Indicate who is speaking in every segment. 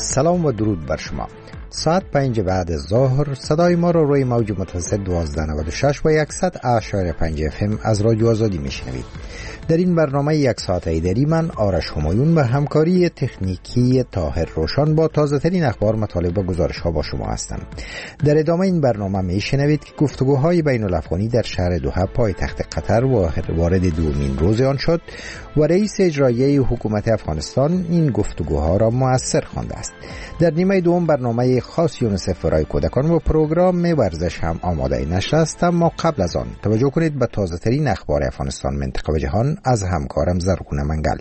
Speaker 1: سلام و درود بر شما. ساعت 5 بعد ظهر صدای ما را روی موج متوسط 1296 و 100.5 FM از رادیو آزادی میشنوید. در این برنامه یک ساعته ایداری من آرش همایون به همکاری تکنیکی طاهر روشن با تازه ترین اخبار، مطالب و گزارش ها با شما هستم. در ادامه این برنامه میشنوید که گفتگوهای بین الافغانی در شهر دوحه پایتخت قطر وارد دومین روز آن شد و رئیس اجرایی حکومت افغانستان این گفتگوها را مؤثر خوانده است. در نیمه دوم برنامه خاص یونیسف برای کودکان و پروگرام ورزش هم آماده نشر است، اما قبل از آن توجه کنید به تازه ترین اخبار افغانستان، منطقه و جهان از همکارم زرغون منگل.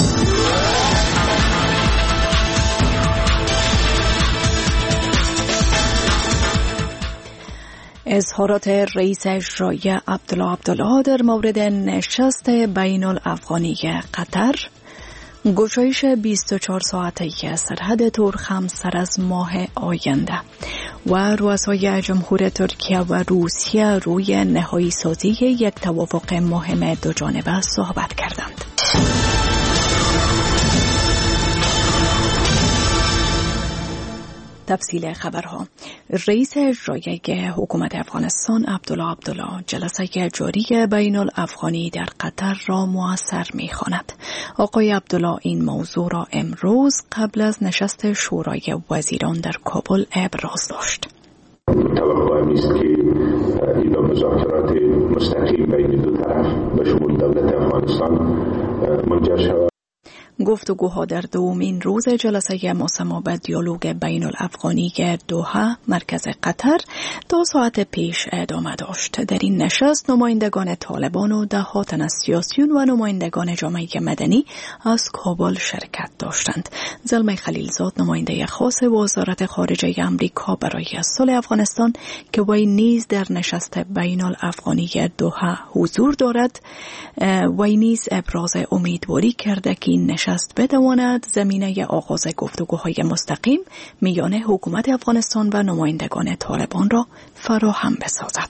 Speaker 2: اظهارات رئیس اجرایی عبدالله در مورد نشست بین الافغانی قطر، گشایش 24 ساعته سرحد ترخم سر از ماه آینده و رؤسای جمهور ترکیه و روسیه روی نهایی سازی یک توافق مهم دو جانبه صحبت کردند. تفصیل خبرها. رئیس اجرایی حکومت افغانستان عبدالله جلسه جاری بین الافغانی در قطر را مؤثر می‌خواند. آقای عبدالله این موضوع را امروز قبل از نشست شورای وزیران در کابل ابراز داشت.
Speaker 3: توقع نیست که این مذاکرات مستقیم بین دو طرف به شمول دولت افغانستان منجر شود.
Speaker 2: گفتگوها در دومین روز جلسه مسمى به دیالوگ بین الافغانی دوحه مرکز قطر 2 ساعت پیش ادامه داشت. در این نشست نمایندگان طالبان و دهات از سیاسیون و نمایندگان جامعه مدنی از کابل شرکت داشتند. زلمه خلیلزاد نماینده خاص وزارت خارجه آمریکا برای صلح افغانستان که وی نیز در نشست بین الافغانی دوحه حضور دارد، وی نیز ابراز امیدواری کرده که این نشست بتواند زمینه آغاز گفتگوهای مستقیم میان حکومت افغانستان و نمایندگان طالبان را فراهم بسازد.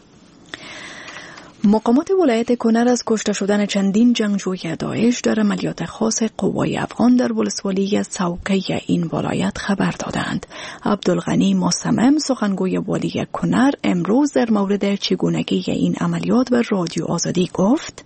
Speaker 2: مقامات ولایت کنر از کشته شدن چندین جنگجوی داعش در عملیات خاص قوای افغان در ولسوالی سوکی این ولایت خبر دادند. عبدالغنی مصمم سخنگوی والی کنر امروز در مورد چگونگی این عملیات به رادیو آزادی گفت: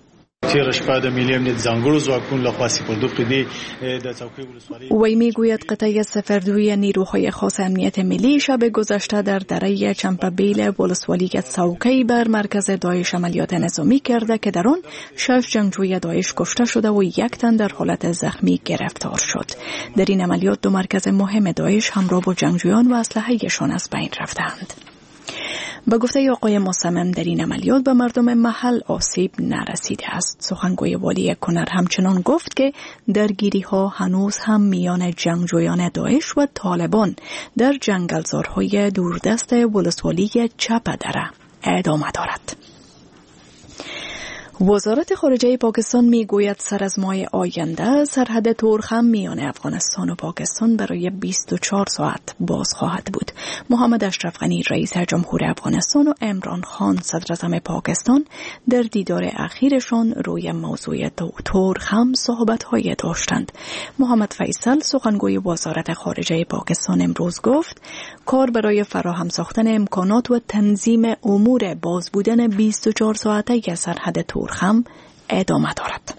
Speaker 2: وی میگوید قطعه سفردوی نیروهای خاص امنیت ملی شب گذشته در دره چمپبیل ولسوالی سوکی بر مرکز داعش عملیات نظامی کرده که در آن 6 جنگجوی داعش کشته شده و 1 تن در حالت زخمی گرفتار شد. در این عملیات 2 مرکز مهم داعش همراه با جنگجویان و اسلحه‌شان از بین رفتند. با گفته آقای مصمم در این عملیات به مردم محل آسیب نرسیده است. سخنگوی والی کنر همچنان گفت که درگیری ها هنوز هم میان جنگجویان داعش و طالبان در جنگلزارهای دوردست ولسوالی چپ دره ادامه دارد. وزارت خارجه پاکستان میگوید سر از ماه آینده سرحد ترخم میان افغانستان و پاکستان برای 24 ساعت باز خواهد بود. محمد اشرف غنی رئیس جمهور افغانستان و عمران خان صدر اعظم پاکستان در دیدار اخیرشان روی موضوع ترخم صحبت‌های داشتند. محمد فیصل سخنگوی وزارت خارجه پاکستان امروز گفت کار برای فراهم ساختن امکانات و تنظیم امور باز بودن 24 ساعته سرحد ترخم ادامه دارد.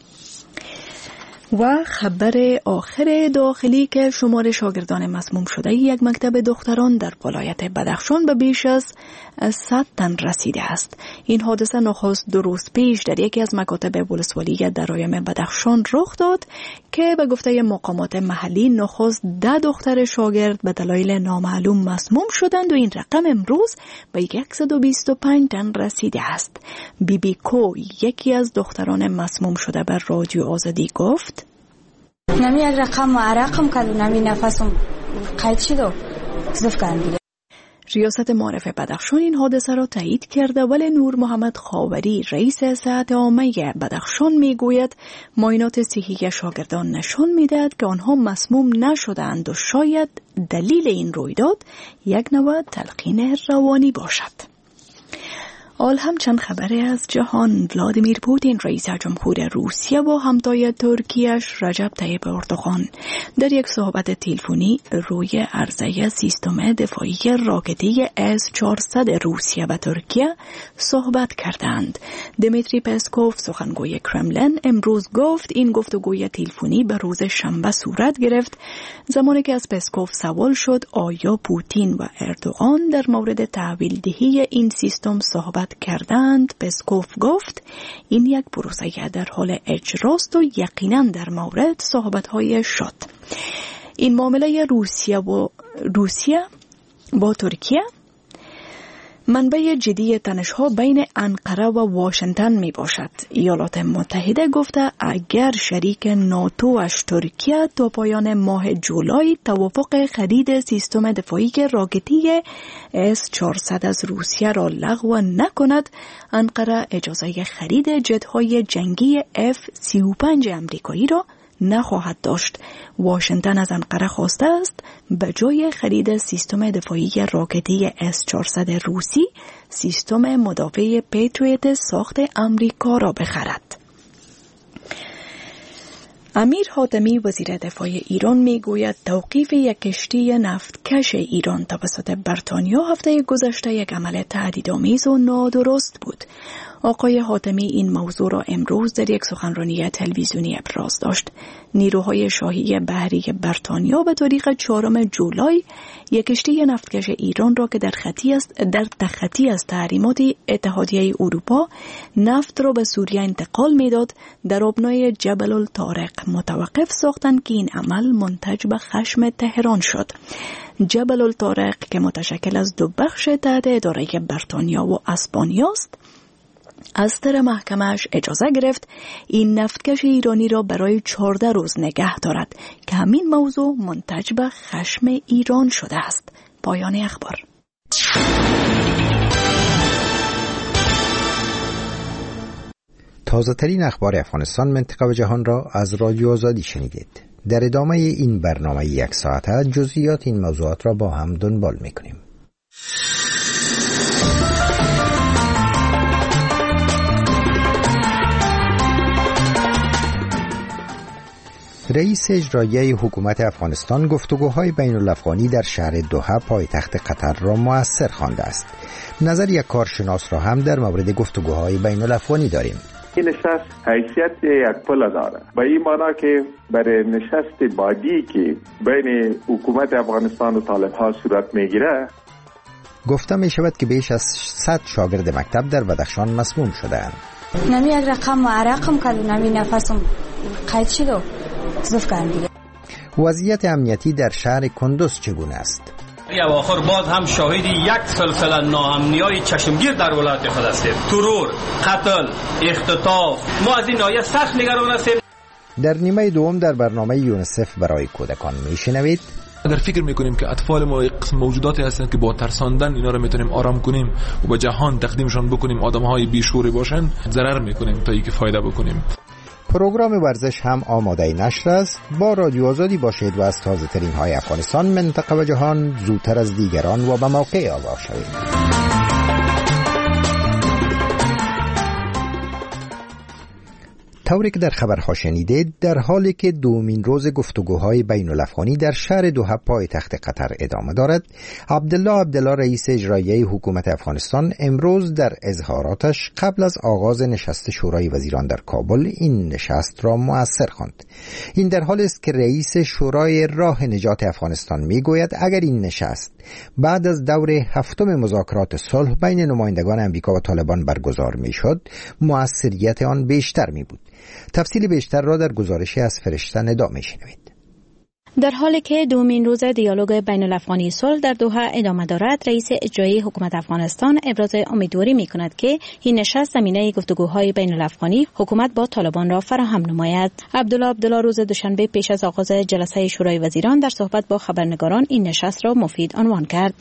Speaker 2: و خبر آخر داخلی که شمار شاگردان مسموم شده یک مکتب دختران در ولایت بدخشان به بیش از 100 تن رسیده است. این حادثه نخست 2 روز پیش در یکی از مکاتب ولسوالی درایم بدخشان رخ داد که به گفته مقامات محلی نخست 10 دختر شاگرد به دلایل نامعلوم مسموم شدند و این رقم امروز به 125 تن رسیده است. بیبی کو یکی از دختران مسموم شده بر رادیو آزادی گفت:
Speaker 4: نمی رقم عرقم کدو نمی نفسم قید شد و زف کردم.
Speaker 2: ریاست معارف بدخشان این حادثه را تایید کرده، ولی نور محمد خاوری رئیس صحت عامه بدخشان میگوید معاینات صحی شاگردان نشان میدهد که آنها مسموم نشدند و شاید دلیل این رویداد یک نوع تلقین روانی باشد. آل همچند خبری از جهان. ولادیمیر پوتین رئیس جمهور روسیه و همتای ترکیه‌اش رجب طیب اردوغان در یک صحبت تلفنی روی عرضه سیستم دفاعی راکتی S-400 روسیه و ترکیه صحبت کردند. دمیتری پسکوف سخنگوی کرملین امروز گفت این گفتگوی تلفنی به روز شنبه صورت گرفت زمانی که از پسکوف سوال شد آیا پوتین و اردوغان در مورد تحویل دهی این سیستم صحبت کردند. پسکوف گفت این یک پروسه در حال اجراست و یقینا در مورد صحبت‌های شد. این معامله روسیه با ترکیه منبع جدی تنش‌ها بین انقره و واشنگتن می باشد. ایالات متحده گفته اگر شریک ناتوش ترکیه تا پایان ماه جولای توافق خرید سیستم دفاعی راکتی S-400 از روسیه را لغو نکند، انقره اجازه خرید جت‌های جنگی F-35 امریکایی را نخواهد داشت. واشنگتن از انقره خواسته است به جای خرید سیستم دفاعی راکتی S-400 روسی سیستم مدافع پیتریوت ساخت امریکا را بخرد. امیر حاتمی وزیر دفاع ایران میگوید توقیف یک کشتی نفتکش ایران توسط بریتانیا هفته گذشته یک عمل تهدیدآمیز و نادرست بود. آقای حاتمی این موضوع را امروز در یک سخنرانی تلویزیونی ابراز داشت. نیروهای شاهی بحری بریتانیا به تاریخ 4 جولای یک کشتی نفتکش ایران را که در تخطی از تحریمات اتحادیه اروپا نفت را به سوریه انتقال میداد در آبنای جبل الطارق متوقف ساختند که این عمل منتج به خشم تهران شد. جبل الطارق که متشکل از 2 بخش تحت اداره بریتانیا و اسپانیا است از طرف محکمه‌اش اجازه گرفت این نفتکش ایرانی را برای 14 روز نگه دارد که همین موضوع منتج به خشم ایران شده است. پایان اخبار.
Speaker 1: تازه ترین اخبار افغانستان، منطقه و جهان را از رادیو آزادی شنیدید. در ادامه این برنامه 1 ساعته جزئیات این موضوعات را با هم دنبال می‌کنیم. رئیس اجرایی حکومت افغانستان گفتگوهای بین الافغانی در شهر دوحه پایتخت قطر را مؤثر خوانده است. نظر یک کارشناس را هم در مورد گفتگوهای بین الافغانی داریم.
Speaker 5: این نشست حیثیت یک پل داره، به این معنا که برای نشست بعدی که بین حکومت افغانستان و طالب‌ها صورت میگیره.
Speaker 1: گفته می شود که بیش از 100 شاگرد مکتب در بدخشان مسموم شده‌اند.
Speaker 4: نمی یک رقم عرقم کدو نمی نفسم قید شد دیگه.
Speaker 1: وضعیت امنیتی در شهر کندوز چگونه است؟
Speaker 6: اواخر باز هم شاهد یک سلسله ناامنی‌های چشمگیر در ولایت خود هستیم. ترور، قتل، اختطاف، ما از این ناحیه سخت نگران هستیم.
Speaker 1: در نیمه دوم در برنامه یونیسف برای کودکان میشنوید
Speaker 7: اگر فکر میکنیم که اطفال ما قسم موجوداتی هستند که با ترساندن اینا رو میتونیم آرام کنیم و به جهان تقدیمشان بکنیم آدم‌های بیشعوری باشن، ضرر میکنیم تا اینکه فایده بکنیم.
Speaker 1: پروگرام ورزش هم آماده نشر است. با رادیو آزادی باشید و از تازه ترین های افغانستان، منطقه و جهان زودتر از دیگران و به موقع آگاه شوید. طوری که در خبرها شنیدید، در حالی که دومین روز گفتگوهای بین الافغانی در شهر دوحه پایتخت قطر ادامه دارد، عبدالله رئیس اجرایی حکومت افغانستان امروز در اظهاراتش قبل از آغاز نشست شورای وزیران در کابل این نشست را مؤثر خواند. این در حالی است که رئیس شورای راه نجات افغانستان میگوید اگر این نشست بعد از دور 7 مذاکرات صلح بین نمایندگان امریکا و طالبان برگزار میشد، مؤثریت آن بیشتر می بود. تفصیل بیشتر را در گزارشی از فرشته ندا میشنوید.
Speaker 8: در حالی که دومین روز دیالوگ بین الافغانی صلح در دوحه ادامه دارد، رئیس اجرایی حکومت افغانستان ابراز امیدواری می‌کند که این نشست زمینه گفتگوهای بین الافغانی حکومت با طالبان را فراهم نماید. عبدالله روز دوشنبه پیش از آغاز جلسه شورای وزیران در صحبت با خبرنگاران این نشست را مفید عنوان کرد.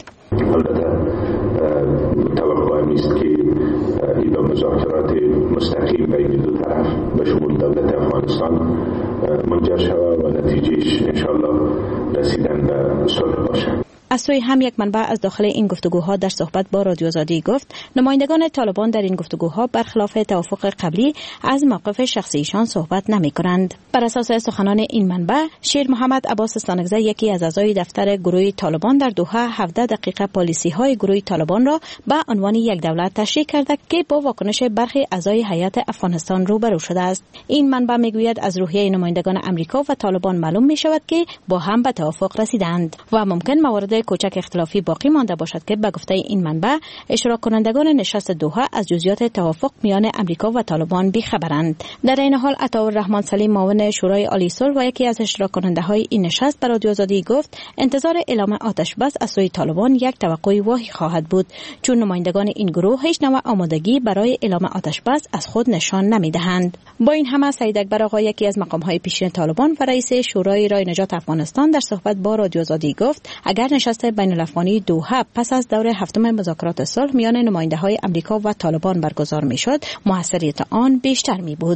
Speaker 3: است که این مذاکرات مستقیم بین دو طرف به شمول دولت افغانستان منجر شود و نتیجهش انشاءالله رسیدن به صلح باشد.
Speaker 8: از سوی هم یک منبع از داخل این گفتگوها در صحبت با رادیو آزادی گفت نمایندگان طالبان در این گفتگوها برخلاف توافق قبلی از موقف شخصیشان صحبت نمی‌کنند. بر اساس سخنان این منبع، شیر محمد عباس استانکزی یکی از اعضای دفتر گروه طالبان در دوحه 17 دقیقه پالیسی‌های گروه طالبان را به عنوان یک دولت تشریح کرده که با واکنش برخی اعضای هیئت افغانستان روبرو شده است. این منبع میگوید از روحیه نمایندگان امریکا و طالبان معلوم می‌شود که با هم به توافق رسیدند و ممکن موارد کوچک اختلافی باقی مانده باشد که به گفته این منبع اشتراک کنندگان نشست دوحه از جزئیات توافق میان امریکا و طالبان بی‌خبرند. در این حال عطاالرحمن سلیم معاون شورای عالی صلح و یکی از اشتراک کننده‌های این نشست به رادیو آزادی گفت انتظار اعلام آتش بس از سوی طالبان یک توقع واهی خواهد بود چون نمایندگان این گروه هیچ نوع آمادگی برای اعلام آتش بس از خود نشان نمی‌دهند. با این همه سعید اکبر آقا یکی از مقام‌های پیشین طالبان و رئیس شورای رای نجات افغانستان در صحبت با رادیو آزادی گفت اگر نشست بین‌الافغانی دوحه پس از دور هفتم مذاکرات صلح میان نماینده‌های امریکا و طالبان برگزار می‌شد موثریت آن بیشتر می‌بود.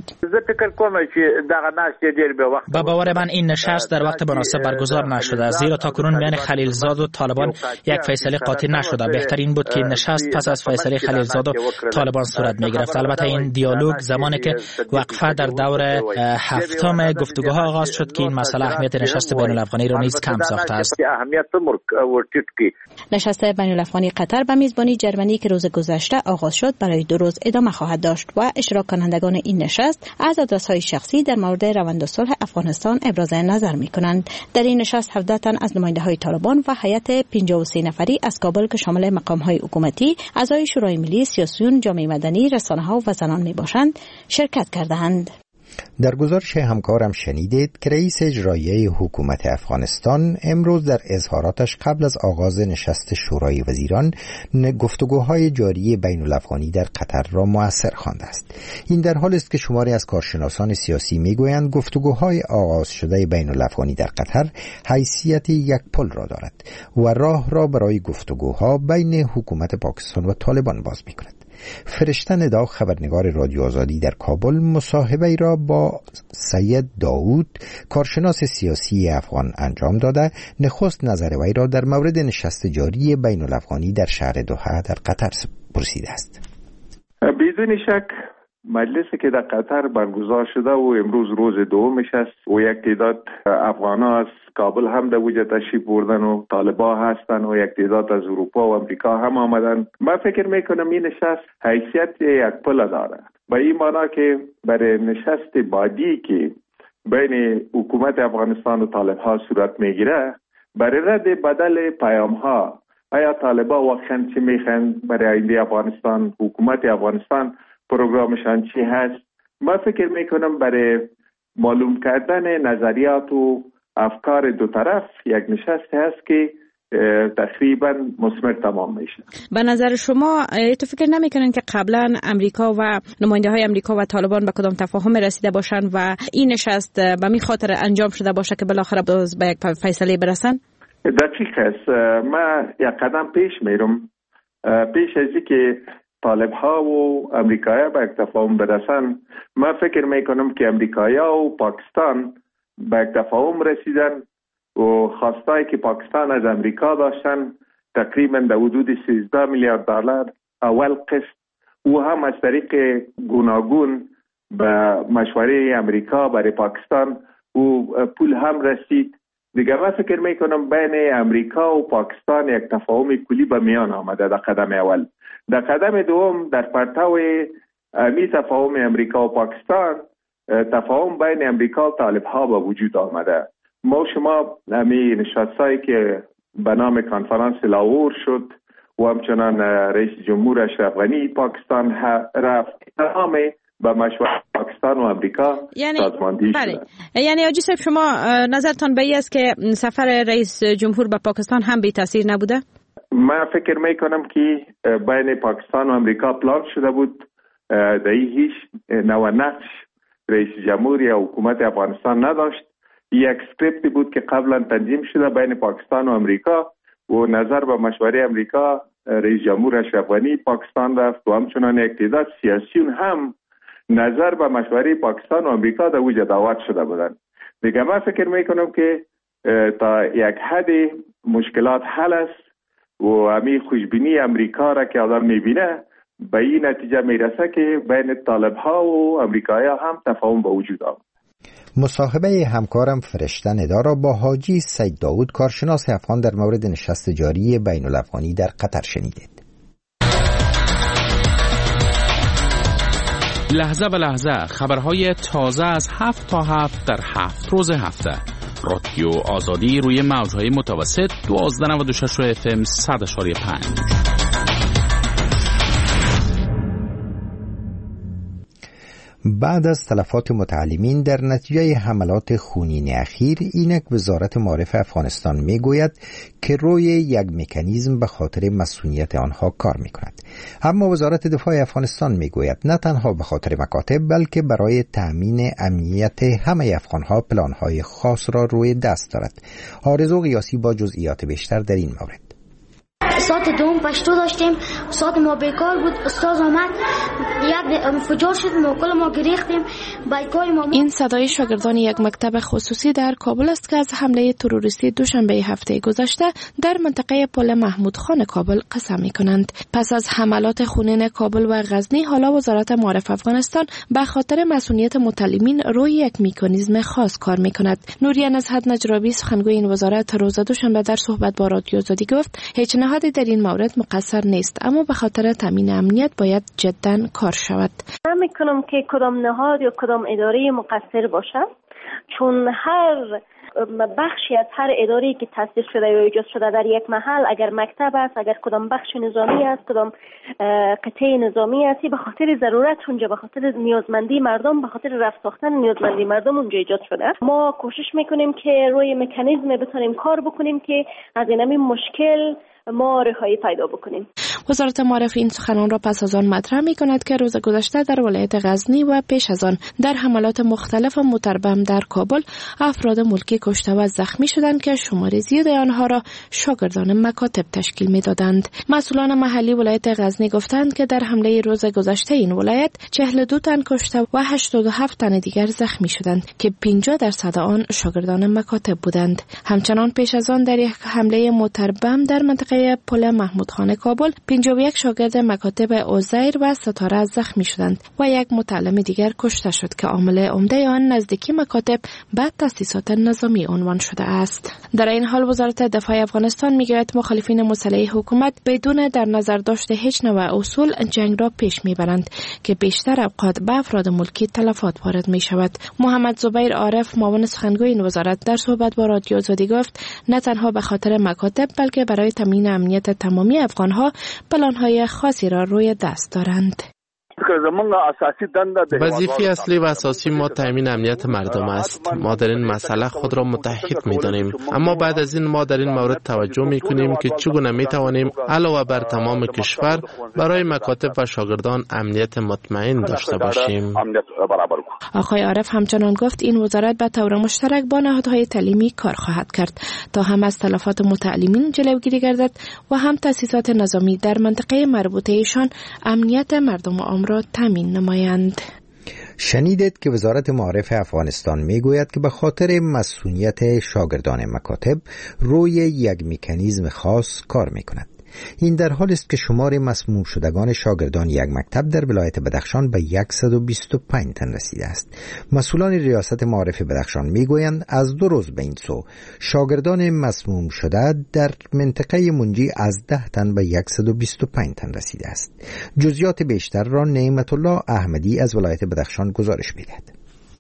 Speaker 9: با باور من این نشست در وقت مناسب برگزار نشده زیرا تاکنون میان خلیلزاد و طالبان یک فیصله قاطع نشده. بهترین بود که این نشست پس از فیصله خلیلزاد و طالبان صورت می‌گرفت. البته این دیالوگ زمانی که وقفه در دور هفتم گفتگوها آغاز شد که این مسئله اهمیت نشست بین‌الافغانی را نیز کم ساخته است.
Speaker 8: نشست بین‌الافغانی قطر به میزبانی جرمنی که روز گذشته آغاز شد برای 2 روز ادامه خواهد داشت و اشتراک کنندگان این نشست از آدرس‌های شخصی در مورد روند صلح افغانستان ابراز نظر می‌کنند. در این نشست 17 تن از نماینده‌های طالبان و هیئت 53 نفری از کابل که شامل مقام‌های حکومتی، اعضای شورای ملی، سیاسیون، جامعه مدنی، رسانه‌ها و زنان می‌باشند شرکت کردند.
Speaker 1: در گزارش همکارم شنیدید که رئیس اجرایی حکومت افغانستان امروز در اظهاراتش قبل از آغاز نشست شورای وزیران گفتگوهای جاری بین الافغانی در قطر را مؤثر خوانده است. این در حالی است که شماری از کارشناسان سیاسی میگویند گفتگوهای آغاز شده بین الافغانی در قطر حیثیت یک پل را دارد و راه را برای گفتگوها بین حکومت پاکستان و طالبان باز می‌کند. فرشته ندا خبرنگار رادیو آزادی در کابل مصاحبه‌ای را با سید داوود کارشناس سیاسی افغان انجام داده نخست نظر وی را در مورد نشست جاری بین الافغانی در شهر دوحه در قطر پرسیده است.
Speaker 5: بدون شک مجلسی که در قطر برگزار شده و امروز روز دومش است و یک تعداد افغان‌ها از کابل هم در وجه تشریف بردن و طالبا هستن و یک تعداد از اروپا و امریکا هم آمدن. من فکر میکنم این نشست حیثیت یک پل داره به این معنا که برای نشست بعدی که بین حکومت افغانستان و طالبها صورت میگیره برای رد بدل پیام‌ها آیا طالبا واقعا چی میخوان برای آینده افغانستان، حکومت افغانستان پروگرامشان چی هست. من فکر میکنم برای معلوم کردن نظریات و افکار دو طرف یک نشست هست که تقریبا مثمر تمام میشه.
Speaker 8: به نظر شما تو فکر نمیکنین که قبلا امریکا و نماینده های امریکا و طالبان به کدام تفاهم رسیده باشن و این نشست به می خاطر انجام شده باشه که بالاخره به یک فیصله برسن؟
Speaker 5: دقیق است. من یک قدم پیش میرم. پیش از اینکه طالب‌ها و امریکایی‌ها به یک تفاهم برسن، من فکر میکنم که امریکایی‌ها و پاکستان به یک تفاهم رسیدن و خواستایی که پاکستان از امریکا داشتن تقریبا در حدود 13 میلیارد دلار اول قسط و هم از طریق گوناگون به مشوره امریکا برای پاکستان و پول هم رسید. دیگه من فکر میکنم بین امریکا و پاکستان یک تفاهم کلی به میان آمده در قدم اول. در قدم دوم در پرتو امی تفاهم امریکا و پاکستان تفاهم بین امریکا و طالب‌ها به وجود آمده. ما شما امی نشستایی که به نام کنفرانس لاهور شد و همچنان رئیس جمهور اشرف غنی پاکستان رفت تمام به مشورت پاکستان و امریکا سازماندهی شده.
Speaker 8: یعنی آجی صاحب شما نظرتان به این است که سفر رئیس جمهور به پاکستان هم بی تاثیر نبوده؟
Speaker 5: من فکر میکنم که بین پاکستان و امریکا پلان شده بود در هیچ نوع نقش رئیس جمهور یا حکومت افغانستان نداشت. یک اسکریپتی بود که قبلا تنظیم شده بین پاکستان و امریکا و نظر به مشوره امریکا رئیس جمهور اشرف غنی پاکستان رفت و همچنان یک تعداد سیاسیون هم نظر به مشوره پاکستان و امریکا در وجه دعوت شده بودند. دیگه من فکر میکنم که تا یک حد مشکلات حل است و همین خوشبینی امریکا را که آدم میبینه به این نتیجه میرسه که بین طالب ها و امریکایی هم تفاهم به وجود آمد.
Speaker 1: مصاحبه همکارم فرشته ندا را با حاجی سید داود کارشناس افغان در مورد نشست جاری بین الافغانی در قطر شنیدید.
Speaker 10: لحظه به لحظه خبرهای تازه از 7 تا 7 در 7 روز هفته. رادیو آزادی روی موجهای متوسط 1296 FM 100.5.
Speaker 1: بعد از تلفات متعلمین در نتیجه حملات خونین اخیر، اینک وزارت معارف افغانستان میگوید که روی یک مکانیزم به خاطر مسئولیت آنها کار میکند. اما وزارت دفاع افغانستان میگوید نه تنها به خاطر مکاتب بلکه برای تأمین امنیت همه افغانها پلانهای خاص را روی دست دارد. آرزو قیاسی با جزئیات بیشتر در این مورد.
Speaker 11: ساعت دوم پشتو داشتیم، ساعت ما بیکار بود، استاد آمد یک انفجار شد، ما کل ما گریختیم، بایکای ما.
Speaker 2: این صدای شاگردان یک مکتب خصوصی در کابل است که از حمله تروریستی دوشنبه هفته گذشته در منطقه پل محمود خان کابل قسم می‌کنند. پس از حملات خونین کابل و غزنی، حالا وزارت معارف افغانستان به خاطر مسئولیت متعلمین روی یک مکانیزم خاص کار می‌کند. نوریه نزهت نجرابی سخنگوی این وزارت روز دوشنبه در صحبت با رادیو آزادی گفت هیچ نهادی در این مورد مقصر نیست، اما به خاطر تامین امنیت باید جداً کار شود.
Speaker 12: من میکنم که کدام نهاد یا کدام اداره مقصر باشد، چون هر بخشی از هر اداره‌ای که تأسیس شده یا ایجاد شده در یک محل، اگر مکتب است، اگر کدام بخش نظامی است، کدام قطعه نظامی است، به خاطر ضرورت اونجا، به خاطر نیازمندی مردم، به خاطر رفع ساختن نیازمندی مردم اونجا ایجاد شده. ما کوشش میکنیم که روی مکانیزم بتونیم کار بکنیم که از این مشکل ما رهایی پیدا بکنیم.
Speaker 2: وزارت معارف این سخنان را پس از آن مطرح می کند که روز گذشته در ولایت غزنی و پیش از آن در حملات مختلف متربم در کابل افراد ملکی کشته و زخمی شدند که شمار زیاد آنها را شاگردان مکاتب تشکیل می دادند. مسئولان محلی ولایت غزنی گفتند که در حمله روز گذشته این ولایت 42 تن کشته و 87 تن دیگر زخمی شدند که 50% آن شاگردان مکاتب بودند. همچنان پیش از آن در یک حمله متربم در منطقه پل محمود خان کابل 51 شاگرد مکاتب عزیر و ستاره زخمی شدند و یک متعلم دیگر کشته شد که عامل عمده آن نزدیکی مکاتب به تأسیسات نظامی عنوان شده است. در این حال وزارت دفاع افغانستان میگوید مخالفین مسلح حکومت بدون در نظر داشت هیچ نوع اصول جنگ را پیش میبرند که بیشتر اوقات به افراد ملکی تلفات وارد می شود. محمد زبیر عارف معاون سخنگوی این وزارت در صحبت با رادیو آزادی گفت نه تنها به خاطر مکاتب بلکه برای تامین امنیت تمامی افغانها پلان‌های خاصی را روی دست دارند.
Speaker 13: وظیفه اصلی و اساسی ما تامین امنیت مردم است. ما در این مسئله خود را متحد می‌دانیم، اما بعد از این ما در این مورد توجه می‌کنیم که چگونه می‌توانیم علاوه بر تمام کشور برای مکاتب و شاگردان امنیت مطمئن داشته باشیم.
Speaker 2: آقای عارف همچنان گفت این وزارت به طور مشترک با نهادهای تعلیمی کار خواهد کرد تا هم از تلفات متعلمین جلوگیری گردد و هم تأسیسات نظامی در منطقه مربوطه ایشان امنیت مردم عام را تامین نمایند.
Speaker 1: شنیدید که وزارت معارف افغانستان میگوید که به خاطر مسئولیت شاگردان مکاتب روی یک مکانیزم خاص کار میکند. این در حالی است که شمار مسموم شدگان شاگردان یک مکتب در ولایت بدخشان به 125 تن رسیده است. مسئولان ریاست معارف بدخشان میگویند از 2 روز به این سو شاگردان مسموم شده در منطقه منجی از 10 تن به 125 تن رسیده است. جزئیات بیشتر را نعمت الله احمدی از ولایت بدخشان گزارش می‌دهد.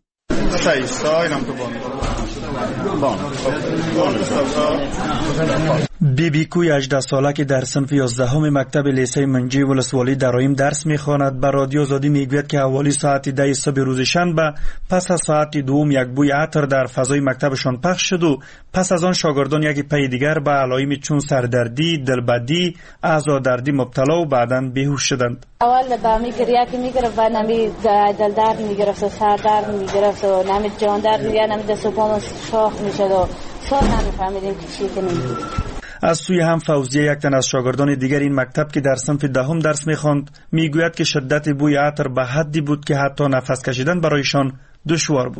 Speaker 14: بیبی کوی 18 ساله که در صنف 11 مکتب لیسه منجی ولسوالی درایم درس میخواند به رادیو آزادی میگوید که حوالی ساعت 10 صبح روز شنبه پس از ساعت 2 یک بوی عطر در فضای مکتبشان پخش شد و پس از آن شاگردان یک پی دیگر به علائم چون سردردی، دلبدی، اعضادردی مبتلا و بعداً بیهوش شدند.
Speaker 15: اول با میگریه که میگرفت و نمی دلدرد میگرفت و سردرد میگرفت و نمی جان درد میگرفت، نمی دست و پام شاخ میشد و سال نمیفهمیدیم که چی کنیم.
Speaker 14: از سوی هم فوزیه یک تن از شاگردان دیگر این مکتب که در صنف 10 درس میخواند میگوید که شدت بوی عطر به حدی بود که حتی نفس کشیدن برایشان دشوار بود.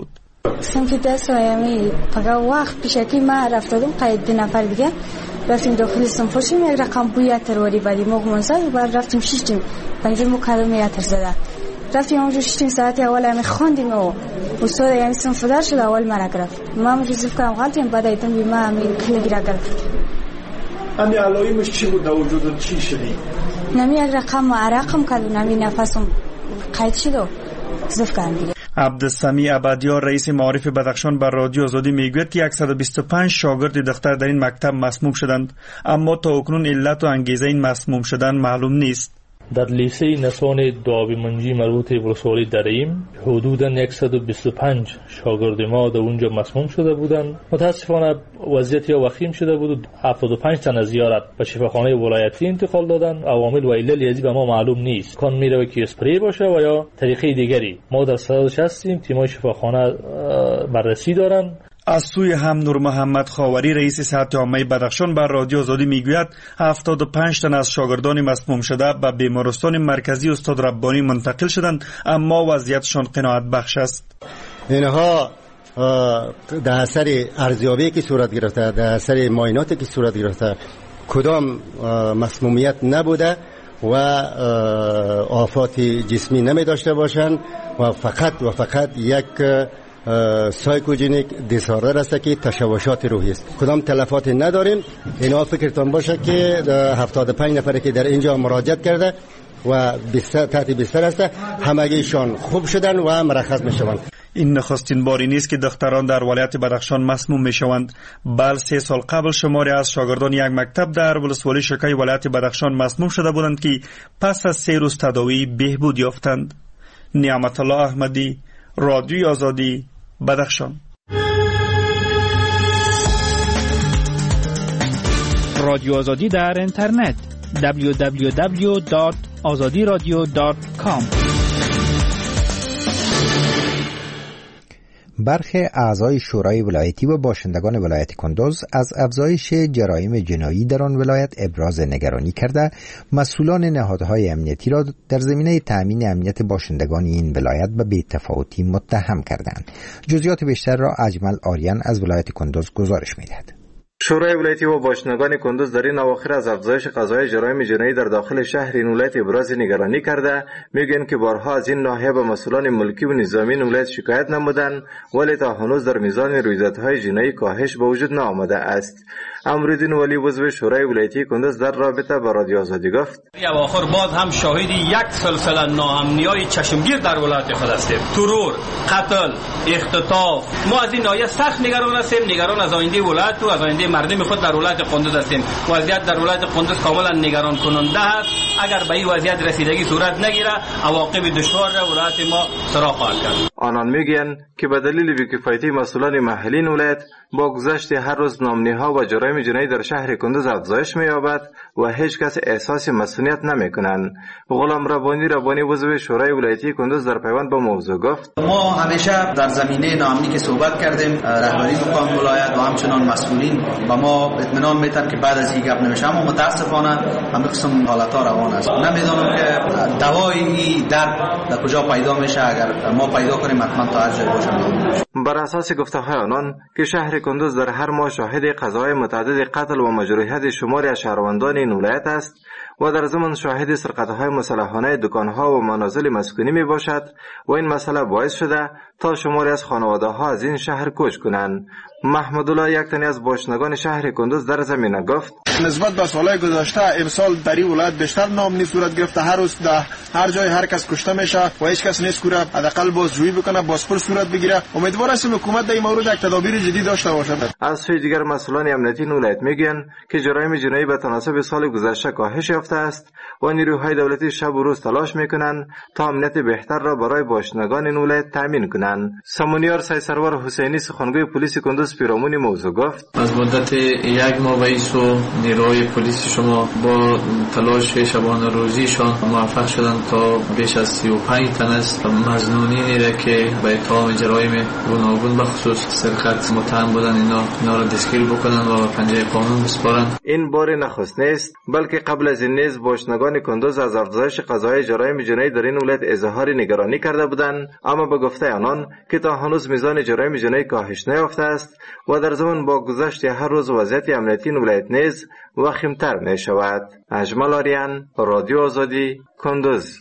Speaker 4: سمت دست همی فقط وقت پیشکی ما رفتم قید 2 نفر دیگه رفتیم داخل صنف شدیم. یک رقم بوی تروری بعدی موقع زد. بعد رفتیم شیشتیم پنج مکالمه اتر زده. رفتیم اونجا شیشتیم ساعتی اول همی خواندیم و استاد یعنی صنف دار شد. اول مرا گرفت ما مجزف کردم غلطیم. بعد ایتم بی ما همی کلی گرفت.
Speaker 16: امی علایمش چی بود؟ وجود چی شدی؟
Speaker 4: نمی یک رقم عرقم کرد و نمی نفسم قید شد و زف کردم دیگه.
Speaker 14: عبدالسمیع عبدیار رئیس معارف بدخشان بر رادیو آزادی میگوید که 125 شاگرد دختر در این مکتب مسموم شدند، اما تا اکنون علت و انگیزه این مسموم شدن معلوم نیست.
Speaker 17: در لیسه نسوان دوابی منجی مربوط ولسوالی دریم حدوداً 125 شاگرد ما در اونجا مسموم شده بودند. متاسفانه وضعیت یا وخیم شده بود. 75 تن از زیارت به شفاخانه ولایتی انتقال دادن. عوامل و علل به ما معلوم نیست. کان میره که اسپری باشه و یا طریقه دیگری. ما در صدش هستیم. تیمای شفاخانه بررسی دارن.
Speaker 14: از سوی هم نور محمد خاوری رئیس صحت عامه بدخشان بر رادیو آزادی میگوید 75 تن از شاگردان مسموم شده به بیمارستان مرکزی استاد ربانی منتقل شدند، اما وضعیتشان قناعت بخش است.
Speaker 18: اینها در اثر ارزیابی که صورت گرفته، در اثر معایناتی که صورت گرفته کدام مسمومیت نبوده و آفات جسمی نمی داشته باشند و فقط یک سایکوجینیک دیساردر است که تشوشات روحی است. کدام تلفات نداریم. اینا فکرتان باشه که 75 نفر که در اینجا مراجعت کرده و تحت بستر است همگیشان خوب شدن و مرخص می شوند.
Speaker 14: این نخستین باری نیست که دختران در ولایت بدخشان مسموم می شوند. بل 3 سال قبل شماری از شاگردان یک مکتب در ولسوالی شکی ولایت بدخشان مسموم شده بودند که پس از 3 روز تداوی بهبود یافتند. نعمت الله احمدی، رادیوی آزادی، بدخشان.
Speaker 9: رادیو آزادی در اینترنت www.azadiradio.com.
Speaker 1: برخی اعضای شورای ولایتی و باشندگان ولایت کندوز از افزایش جرایم جنایی در آن ولایت ابراز نگرانی کرده مسئولان نهادهای امنیتی را در زمینه تأمین امنیت باشندگان این ولایت به بی‌تفاوتی متهم کردند. جزئیات بیشتر را اجمل آریان از ولایت کندوز گزارش می‌دهد.
Speaker 19: شورای ولایتی و باشندگان کندوز در این اواخر از افزایش قضای جرایم جنایی در داخل شهر این ولایت ابراز نگرانی کرده. میگن که بارها از این ناحیه به مسئولان ملکی و نظامی این ولایت شکایت نمودند، ولی تا هنوز در میزان رویدادهای جنایی کاهش به وجود نآمده است. امرالدین ولی عضو شورای ولایتی کندوز در رابطه با رادیو آزادی گفت:
Speaker 6: اواخر باز هم شاهد یک سلسله ناامنی‌های چشمگیر در ولایت خود هستیم. ترور، قتل، اختطاف. ما از این ناحیه سخت نگران هستیم. نگران از آینده ولایت و از آینده مردم خود در ولایت کندوز هستیم. وضعیت در ولایت کندوز کاملا نگران کننده است. اگر به این وضعیت رسیدگی صورت نگیره عواقب دشوار را ولایت ما سراغ خواهد کرد.
Speaker 19: آنان میگن که به دلیل بی‌کفایتی مسئولان محلی ولایت با گذشت هر روز ناامنی‌ها و جرایم جنایی در شهر کندوز افزایش می‌یابد و هیچ کس احساس مسئولیت نمی‌کنند. غلام ربانی عضو شورای ولایتی کندوز در پیوند با موضوع گفت:
Speaker 20: ما همیشه در زمینه ناامنی که صحبت کردیم، رهبری مقام ولایت و همچنان مسئولین با ما اطمینان میدن که بعد از این گپ نمیشه، اما متاسفانه همین قسم حالت‌ها روان است. نمی‌دونم که دوای این درد در کجا پیدا میشه. اگر ما پیدا کنیم حتما تا هر جای باشه.
Speaker 19: بر اساس گفته‌های آنان که شهر کندوز در هر ماه شاهد قضاهای متعدد قتل و مجروحیت شماری از شهروندان این ولایت است و در ضمن شاهد سرقت‌های مسلحانه دکان‌ها و منازل مسکونی میباشد و این مسئله باعث شده تا شماری از خانواده‌ها از این شهر کوچ کنند. محمد الله یک تن از باشندگان شهر کندوز در زمینه گفت:
Speaker 16: نسبت به سالهای گذشته امسال در این ولایت بیشتر ناامنی صورت گرفته. هر روز در هر جای هر کس کشته میشه و هیچ کس نیست که حداقل بازجویی بکنه، بازپرس صورت بگیره. امیدوار هستیم حکومت در این مورد یک تدابیر جدی داشته باشد.
Speaker 19: از سوی دیگر مسئولان امنیتی ولایت میگن که جرایم جنایی به تناسب سال گذشته کاهش یافته است و نیروهای دولتی شب و روز تلاش میکنند تا امنیت بهتر را برای باشندگان این ولایت تامین کنند. سمونیار سرور حسینی سخنگوی پلیس کندوز پیرامون موضوع گفت:
Speaker 21: از مدت یک ماه رئیس و نیروهای پلیس شما با تلاش شبانه روزیشان موفق شدند تا بیش از 35 تن از مظنونینی را که به اتهام جرایم گوناگون بخصوص سرقت متهم بودند اینا را دستگیر بکنند و پنجه قانون بسپارند.
Speaker 19: این بار نخست نیست، بلکه قبل از این نیز باشندگان کندوز از افزایش قضای جرایم جنایی در این ولایت اظهار نگرانی کرده بودند، اما به گفته آنان آن که تا هنوز میزان جرایم جنایی کاهش نیافته است و در زمان با گذشت هر روز وضعیت امنیتی ولایت نیز وخیم‌تر می شود. اجمل آریان، رادیو آزادی، کندوز.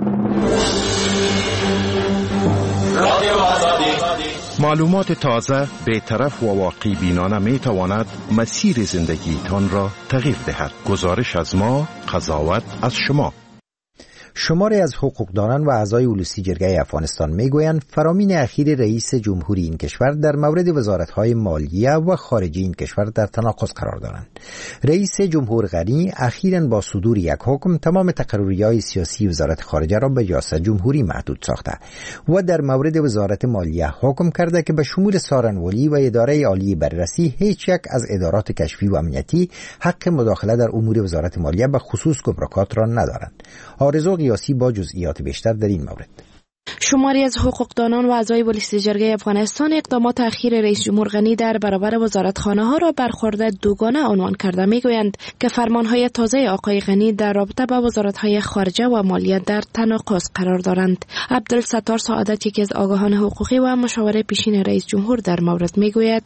Speaker 7: معلومات تازه، بی‌طرف و واقعی بینانه می تواند مسیر زندگیتان را تغییر دهد. گزارش از ما، قضاوت از شما.
Speaker 1: شماری از حقوقدانان و اعضای اولوسی جرگه افغانستان میگویند فرامین اخیر رئیس جمهوری این کشور در مورد وزارت‌های مالیه و خارجه این کشور در تناقض قرار دارند. رئیس جمهور غنی اخیراً با صدور یک حکم تمام تقرری‌های سیاسی وزارت خارجه را به ریاست جمهوری محدود ساخته و در مورد وزارت مالیه حکم کرده که به شمول سارنولی و اداره عالی بررسی هیچ یک از ادارات کشفی و امنیتی حق مداخله در امور وزارت مالیه به خصوص گمرکات را ندارند. آرزو قیاسی با جزئیات بیشتر در این مورد.
Speaker 22: شماری از حقوقدانان و اعضای پلیس جرگه افغانستان اقدامات اخیر رئیس جمهور غنی در برابر وزارتخانه ها را برخورد دوگانه عنوان کرده میگویند که فرمانهای تازه آقای غنی در رابطه با وزارت‌های خارجه و مالیه در تناقض قرار دارند. عبدالستار سعادت، یکی از آگاهان حقوقی و مشاور پیشین رئیس جمهور در مورد میگوید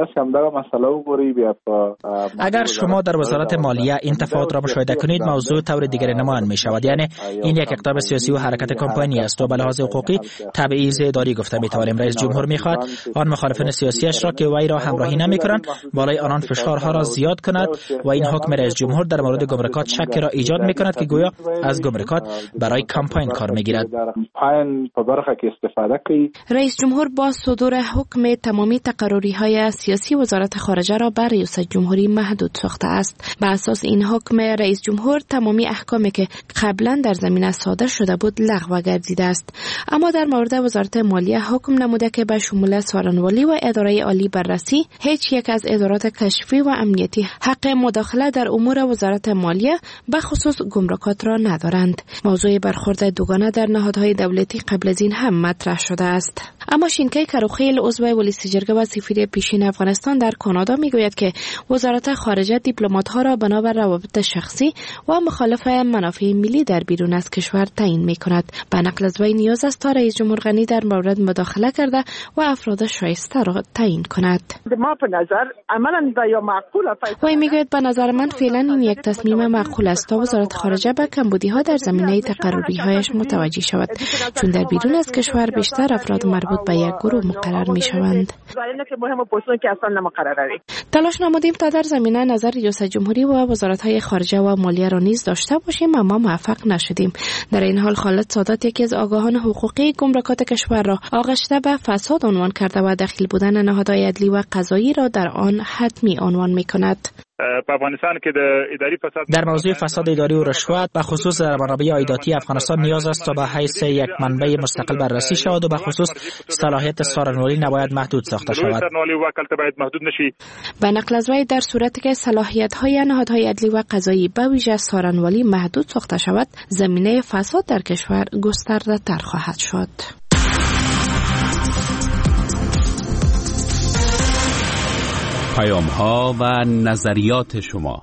Speaker 9: اگر شما در وزارت مالیه این تفاوت را مشاهده کنید، موضوع طور دیگری نمایان می شود. یعنی این یک اقدام سیاسی و حرکت کمپانی است و به لحاظ حقوقی تبعیض اداری گفته می توانیم. رئیس جمهور میخواد آن مخالفان سیاسیش را که وی را همراهی نمیکنند بالای آنان فشارها را زیاد کند و این حکم رئیس جمهور در مورد گمرکات شک را ایجاد میکند که گویا از گمرکات برای کمپاین کار میگیرد.
Speaker 22: رئیس جمهور با صدور حکم تمامی تقرری‌های سیاسی وزارت خارجه را بر ریاست جمهوری محدود ساخته است. به اساس این حکم رئیس جمهور تمامی احکامی که قبلا در زمینه صادر شده بود لغو گردیده است. اما در مورد وزارت مالیه حکم نموده که به شمول سارنوالی و اداره عالی بررسی هیچ یک از ادارات کشفی و امنیتی حق مداخله در امور وزارت مالیه به خصوص گمرکات را ندارند. موضوع برخورد دوگانه در نهادهای دولتی قبل از این هم مطرح شده است. اما شینکی کروخیل، عضو پلیس جرگه و سفیر پیشین افغانستان در کانادا میگوید که وزارت خارجه دیپلمات‌ها را بنابر روابط شخصی و مخالف منافع ملی در بیرون از کشور تعیین می‌کند. به نقل از وی نیاز است تا رئیس جمهور غنی در مورد مداخله کرده و افراد شایسته را تعیین کند.
Speaker 23: ما به نظر عملاً یا معقول است.
Speaker 22: وی میگوید به نظر من فعلا این یک تصمیم معقول است تا وزارت خارجه به کمبودی‌ها در زمینه تقرری‌هایش متوجه شود، چون در بیرون از کشور بیشتر افراد مربوط به یک گروه مقرر می‌شوند. تلاش نمودیم تا در زمینه نظر ریاست جمهوری و وزارت‌های خارجه و مالیه را نیز داشته باشیم، اما موفق نشدیم. در این حال خالد سادات، یکی از آگاهان حقوقی گمرکات کشور را آغشته به فساد عنوان کرده و دخیل بودن نهادهای عدلی و قضایی را در آن حتمی عنوان می‌کند.
Speaker 9: در موضوع فساد اداری و رشوت به خصوص در منابع عایداتی افغانستان نیاز است تا به حیث یک منبع مستقل بررسی شود و به خصوص صلاحیت سارنوالی نباید محدود ساخته شود.
Speaker 22: به نقل از وی در صورتی که صلاحیت‌های نهادهای عدلی و قضایی به ویژه سارنوالی محدود ساخته شود، زمینه فساد در کشور گسترده‌تر خواهد شد.
Speaker 10: پیام‌ها و نظریات شما.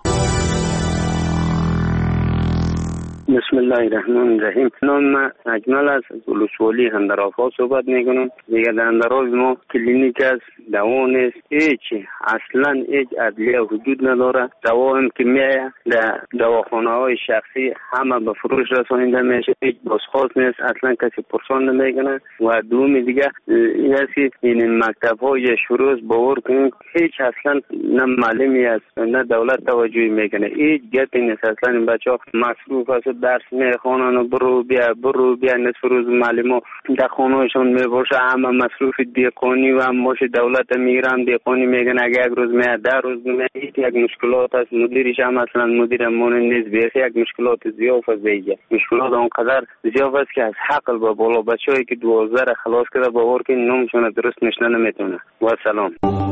Speaker 24: بسم الله الرحمن الرحیم. نام اجمل از ولسوالی هندرافا صحبت میکنم. دیگه در اندراز ما کلینیک است، دوا نیست، اصلا هیچ ادویه وجود نداره. دوا هم که میایه در دواخانه های شخصی همه به فروش رسانیده میشه، هیچ بازخواست نیست، اصلا کسی پرسان نمیکنه. و دومی دیگه این است که این مکتب های شروع باور کنید هیچ اصلا نه معلمی است نه دولت توجهی میکنه، هیچ گپی نیست. اصلا این بچه ها مصروف است، درس میخوانن و برو بیا نصف روز معلم در خانهشون میباشه، همه مصروف دیقانی و هم باشه دولت میگیرن دیقانی میگن اگه یک روز میاد 10 روز میاد، یک مشکلات است. مدیرش هم اصلا مدیر مون نیست، بیخی یک مشکلات زیاد است. دیگه مشکلات اونقدر زیاد است که از حقل با بالا بچه‌ای که 12 خلاص کرده باور که نامشون درست نشنه نمیتونه. و سلام.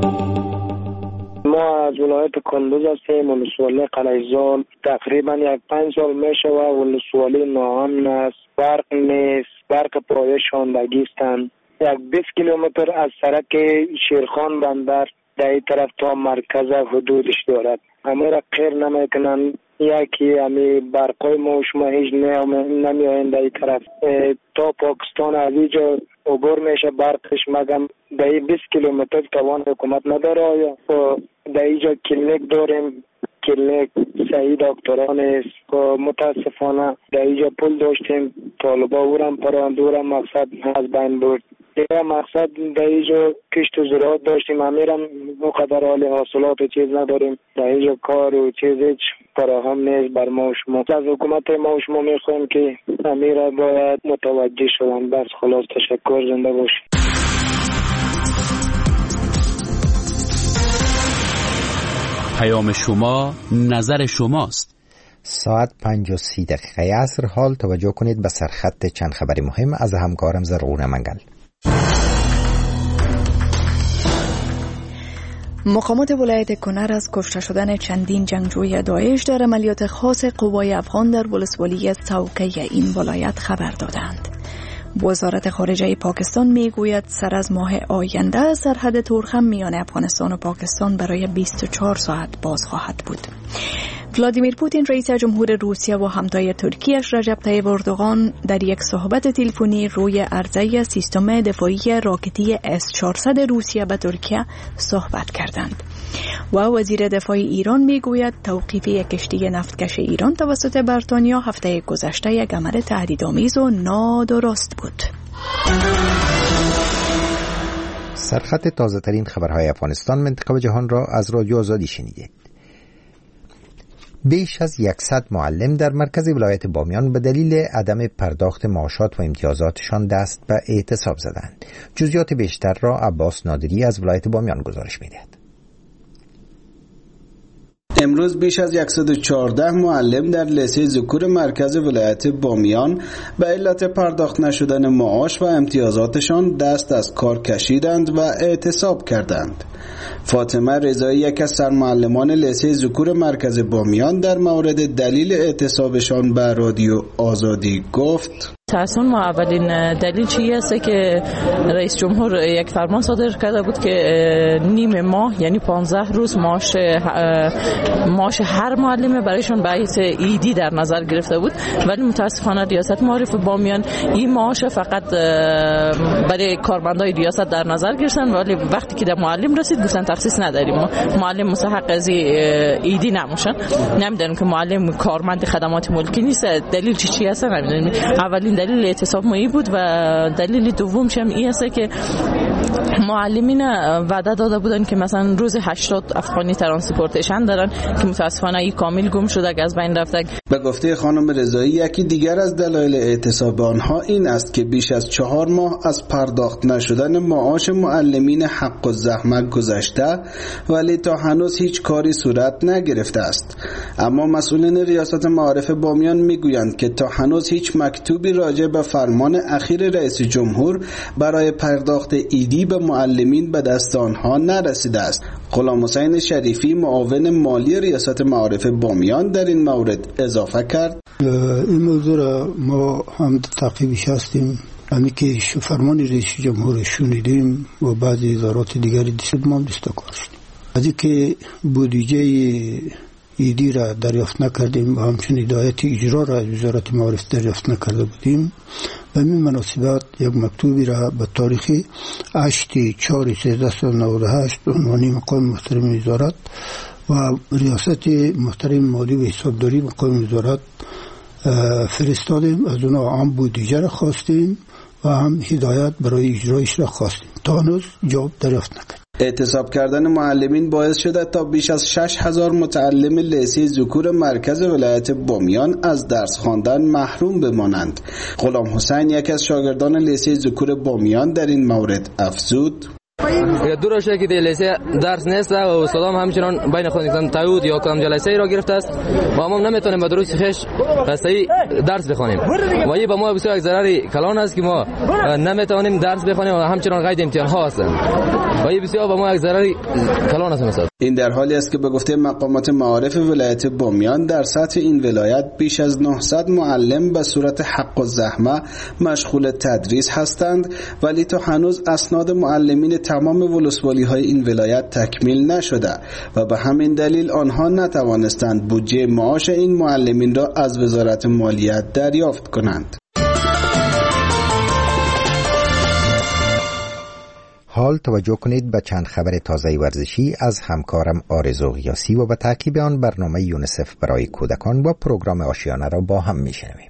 Speaker 23: ما از ولایت کندوز هستیم، ولسوالی قلیزال. تقریبا 5 سال میشه و ولسوالی ناامن است، برق نیست، برق پایه شاندگی استند. 20 کیلومتر از سرک شیرخان بندر در این طرف تا مرکز حدودش دارد، اما را خیر نمیکنن. یکی امی برقای ما شما هیچ نمی آیند در این طرف تا پاکستان از اینجا عبور میشه برقش مگم در 20 کیلومتر توان حکومت نداره آیا در اینجا کلینیک داریم کلینیک صحیح دکتران است و متاسفانه در اینجا پول داشتیم طالبا اورم پراندورم مقصد از بین برد دیگه مقصد در اینجا کشت و زراعت داشتیم امیرم مقدر حال حاصلات و چیز نداریم در اینجا کار و چیز هیچ فراهم نیست بر ما و شما از حکومت ما و شما میخوایم که امیر باید متوجه شدن بس خلاص تشکر زنده باشیم.
Speaker 10: پیام شما نظر شماست.
Speaker 1: ساعت 5:30 عصر. حال توجه کنید به سرخط چند خبری مهم از همکارم زرغون منگل.
Speaker 2: مقامات ولایت کنر از کشته شدن چندین جنگجوی داعش در عملیات خاص قوای افغان در ولسوالی سوقه این ولایت خبر دادند. وزارت خارجه پاکستان میگوید سر از ماه آینده سرحد تورخم میان افغانستان و پاکستان برای 24 ساعت باز خواهد بود. ولادیمیر پوتین رئیس جمهور روسیه و همتای ترکیه‌اش رجب طیب اردوغان در یک صحبت تلفنی روی عرضه سیستم دفاعی راکتی S-400 روسیه به ترکیه صحبت کردند. و وزیر دفاع ایران میگوید توقیف یک کشتی نفتکش ایران توسط بریتانیا هفته گذشته یک عمل تهدیدآمیز و نادرست بود.
Speaker 1: سرخط تازه ترین خبرهای افغانستان، منطقه و جهان را از رادیو آزادی شنیدید. بیش از 100 معلم در مرکز ولایت بامیان به دلیل عدم پرداخت معاشات و امتیازاتشان دست به اعتصاب زدند. جزئیات بیشتر را عباس نادری از ولایت بامیان گزارش می‌دهد.
Speaker 3: امروز بیش از 114 معلم در لیسه ذکور مرکز ولایت بامیان به علت پرداخت نشدن معاش و امتیازاتشان دست از کار کشیدند و اعتصاب کردند. فاطمه رضایی، یک از سرمعلمان لیسه ذکور مرکز بامیان، در مورد دلیل اعتصابشان به رادیو آزادی گفت:
Speaker 5: تاسون ما اولین دلیل چیه است که رئیس جمهور یک فرمان صادر کرده بود که نیم ماه یعنی 15 روز معاش هر معلم برایشون بحث ایدی در نظر گرفته بود، ولی متاسفانه ریاست معارف بامیان این معاش فقط برای کارمندای ریاست در نظر گرفتن، ولی وقتی که در معلم رسید گفتن تخصیص نداریم، معلم مستحق از ایدی نموشن. نمیدونم که معلم کارمند خدمات ملکی نیست. دلیل چی هست نمیدونم. اولین دلیل اعتصاب ما بود و دلیل دومش هم این است که معلمین وعده داده بودن که مثلا روز 80 افغانی ترانسپورتیشن دارن که متاسفانه این کامل گم شده، از بین رفته.
Speaker 3: به گفته خانم رضایی، یکی دیگر از دلایل اعتصاب آنها این است که بیش از 4 ماه از پرداخت نشدن معاش معلمین حق و زحمت گذشته، ولی تا هنوز هیچ کاری صورت نگرفته است. اما مسئولین ریاست معارف بامیان میگویند که تا هنوز هیچ مکتوبی راجع به فرمان اخیر رئیس جمهور برای پرداخت ایدی به معلمین به دست آنها نرسیده است. غلام حسین شریفی، معاون مالی ریاست معارف بامیان، در این مورد اضافه کرد:
Speaker 8: این موضوع را ما هم تعقیبش هستیم. همی که فرمان رئیس جمهور شنیدیم و بعضی ادارات دیگری دست ما هم دستکار شدیم. از اینکه بودجه ایدی را دریافت نکردیم و همچنین هدایت اجرا را از وزارت معارف دریافت نکرده بودیم. به این مناسبت یک مکتوبی را به تاریخ 8/4/1398 عنوانی مقام محترم وزارت و ریاست محترم مالی و حسابداری مقام وزارت فرستادیم. از اونها هم بودجه را خواستیم و هم هدایت برای اجرایش را خواستیم. تا هنوز جواب دریافت نکردیم.
Speaker 3: اعتصاب کردن معلمین باعث شده تا بیش از 6000 متعلم لیسه ذکور مرکز ولایت بامیان از درس خواندن محروم بمانند. غلام حسین، یک از شاگردان لیسه ذکور بامیان، در این مورد افزود:
Speaker 11: دو روشه که لیسه درس نیست و استادام همچنان بین خودشان تایید یا کدام جلسه را گرفته است و ما نمیتونیم به درستی خوش رسایی درس بخوانیم و این به ما بسیار یک ضرر کلان است که ما نمیتوانیم درس بخوانیم و همچنان قید امتحان ها هستند و این بسیار به ما یک ضرر کلان است.
Speaker 3: این در حالی است که به گفته مقامات معارف ولایت بامیان در سطح این ولایت بیش از 900 معلم به صورت حق الزحمه مشغول تدریس هستند، ولی تا هنوز اسناد معلمین تمام ولسوالی‌های این ولایت تکمیل نشده و به همین دلیل آنها نتوانستند بودجه معاش این معلمین را از وزارت مالیات دریافت کنند.
Speaker 1: حال توجه کنید به چند خبر تازه ورزشی از همکارم آرزو غیاسی و به تعقیب آن برنامه یونیسف برای کودکان و پروگرام آشیانه را با هم میشنویم.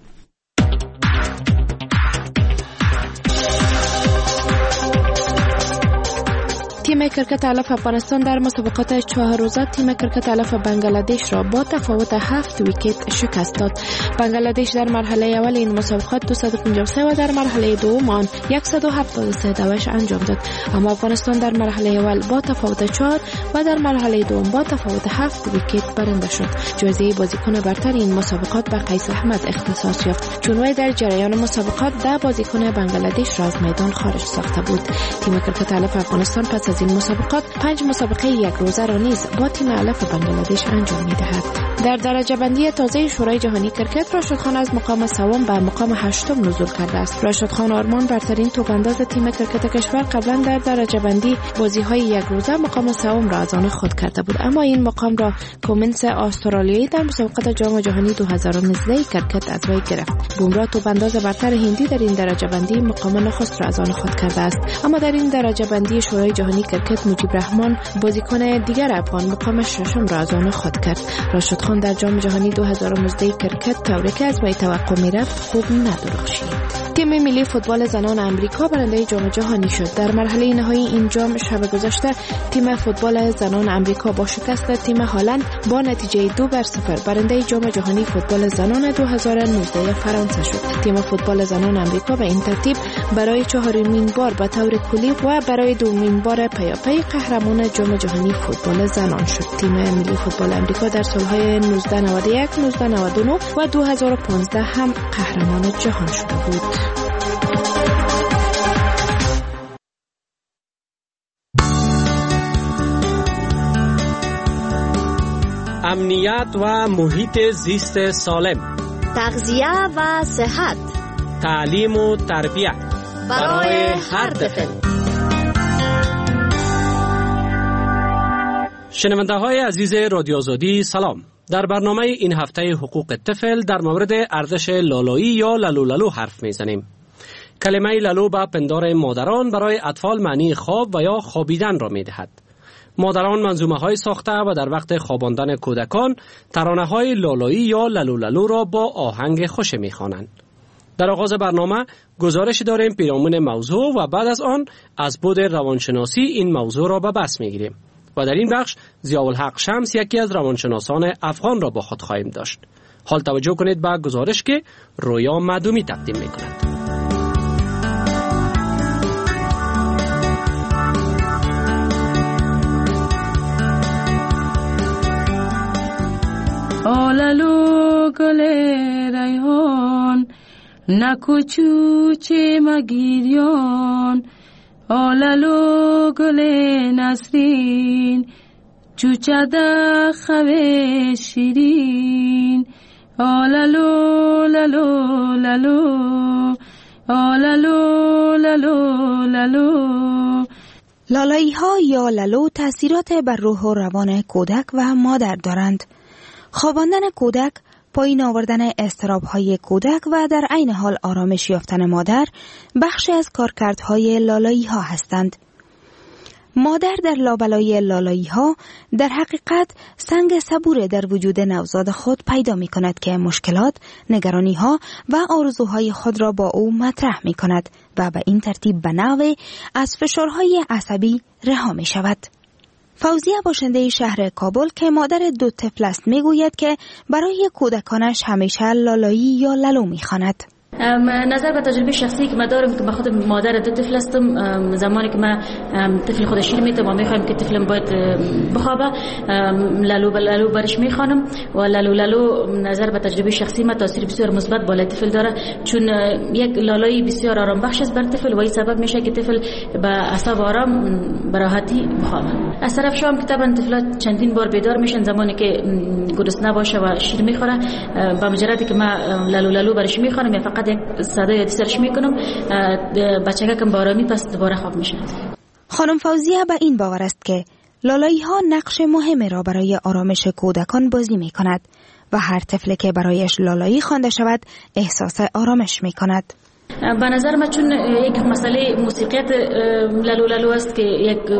Speaker 22: تیم کرکت علف افغانستان در مسابقات 4 روزه تیم کرکت علف بنگلادش را با تفاوت 7 ویکت شکست داد. بنگلادش در مرحله اول این مسابقات 253 و در مرحله دوم آن 173 دوش انجام داد، اما افغانستان در مرحله اول با تفاوت 4 و در مرحله دوم با تفاوت 7 ویکت برنده شد. جایزه بازیکن برتر این مسابقات به قیس احمد اختصاص یافت، چون وی در جریان مسابقات 10 بازیکن بنگلادش را از میدان خارج ساخته بود. تیم کرکت علف افغانستان پس از این مسابقات 5 مسابقه یک روزه را نیز با تیم علف بنگلادش انجام می‌دهد. در درجه بندی تازه شورای جهانی کرکت راشد خان از مقام سوم به مقام 8 نزول کرده است. راشد خان آرمان برترین توپانداز تیم کرکت کشور قبلا در درجه بندی بازی‌های یک روزه مقام سوم را از آن خود کرده بود، اما این مقام را کومنس استرالیایی در مسابقات جام جهانی 2019 کرکت از وی گرفت. بومرا توپانداز برتر هندی در این درجه بندی مقام نخست را از آن خود کرده است، اما در این درجه بندی شورای جهانی کرکت مجیب رحمان بازیکن دیگر افغان مقام 6 را از آن خود کرد. راشد خان در جام جهانی 2019 کرکت طوری که از وی توقع می‌رفت خوب ندرخشید. تیم ملی فوتبال زنان آمریکا برنده جام جهانی شد. در مرحله نهایی این جام شب گذشته تیم فوتبال زنان آمریکا با شکست تیم هلند با نتیجه 2-0 برنده جام جهانی فوتبال زنان 2019 فرانسه شد. تیم فوتبال زنان آمریکا به این ترتیب برای 4مین بار به طور کلی و برای 2مین بار پیاپی قهرمان جام جهانی فوتبال زنان شد. تیم ملی فوتبال آمریکا در سالهای 1991، 1999 و 2015 هم قهرمان جهان شده بود.
Speaker 4: امنیت و محیط زیست سالم،
Speaker 12: تغذیه و صحت،
Speaker 4: تعلیم و تربیت
Speaker 12: برای هر طفل.
Speaker 4: شنونده های عزیز رادیو آزادی سلام. در برنامه این هفته حقوق طفل در مورد ارزش لالایی یا لالو لالو حرف میزنیم. کلمه لالو به پندار مادران برای اطفال معنی خواب و یا خوابیدن را میدهد. مادران منظومه های ساخته و در وقت خواباندن کودکان ترانه های لالایی یا لالو لالو را با آهنگ خوش میخوانند. در آغاز برنامه گزارش داریم پیرامون موضوع و بعد از آن از بعد روانشناسی این موضوع را به بحث میگیریم و در این بخش ضیاءالحق شمس یکی از روانشناسان افغان را با خود خواهیم داشت. حال توجه کنید به گزارش که رویا معدومی تقدیم میکند.
Speaker 13: آلالو گل ریحان نکوچو چه مگیریان، آلالو گل نسرین چوچده خوه شیرین، آلالو لالو لالو آلالو لالو لالو.
Speaker 15: لالایی ها یا لالو تأثیرات بر روح و روان کودک و مادر دارند. خواباندن کودک، پایین آوردن اضطراب‌های کودک و در عین حال آرامش یافتن مادر بخشی از کارکردهای لالایی ها هستند. مادر در لابلای لالایی ها در حقیقت سنگ صبور در وجود نوزاد خود پیدا می کند که مشکلات، نگرانی ها و آرزوهای خود را با او مطرح می کند و به این ترتیب به نحوی از فشارهای عصبی رها می شود. فوزیه باشنده شهر کابل که مادر 2 طفل است میگوید که برای کودکانش همیشه لالایی یا لالو میخواند.
Speaker 6: نظر به تجربه شخصی که من دارم که من خودم مادر دو طفل هستم، زمانی که من طفل خود شیر میتم و میخوایم که طفلم باید بخوابه لالو لالو برش میخوانم و لالو لالو نظر به تجربه شخصی من تاثیر بسیار مثبت بالای طفل داره، چون یک لالایی بسیار آرام بخش است بر طفل و این سبب میشه که طفل به اعصاب آرام به راحتی بخوابه. از طرف شام که طبعا طفلات چندین بار بیدار میشن زمانی که گرسنه باشه و شیر میخوره، با مجردی که من لالو لالو برش میخوانم یا فقط یک صدای سرش میکنم بچه کم بارامی پس دوباره خواب میشه.
Speaker 15: خانم فوزیه به این باور است که لالایی ها نقش مهمی را برای آرامش کودکان بازی می کند و هر طفل که برایش لالایی خوانده شود احساس آرامش می کند.
Speaker 6: به نظر من چون یک مسئله موسیقیت لالو لالو است که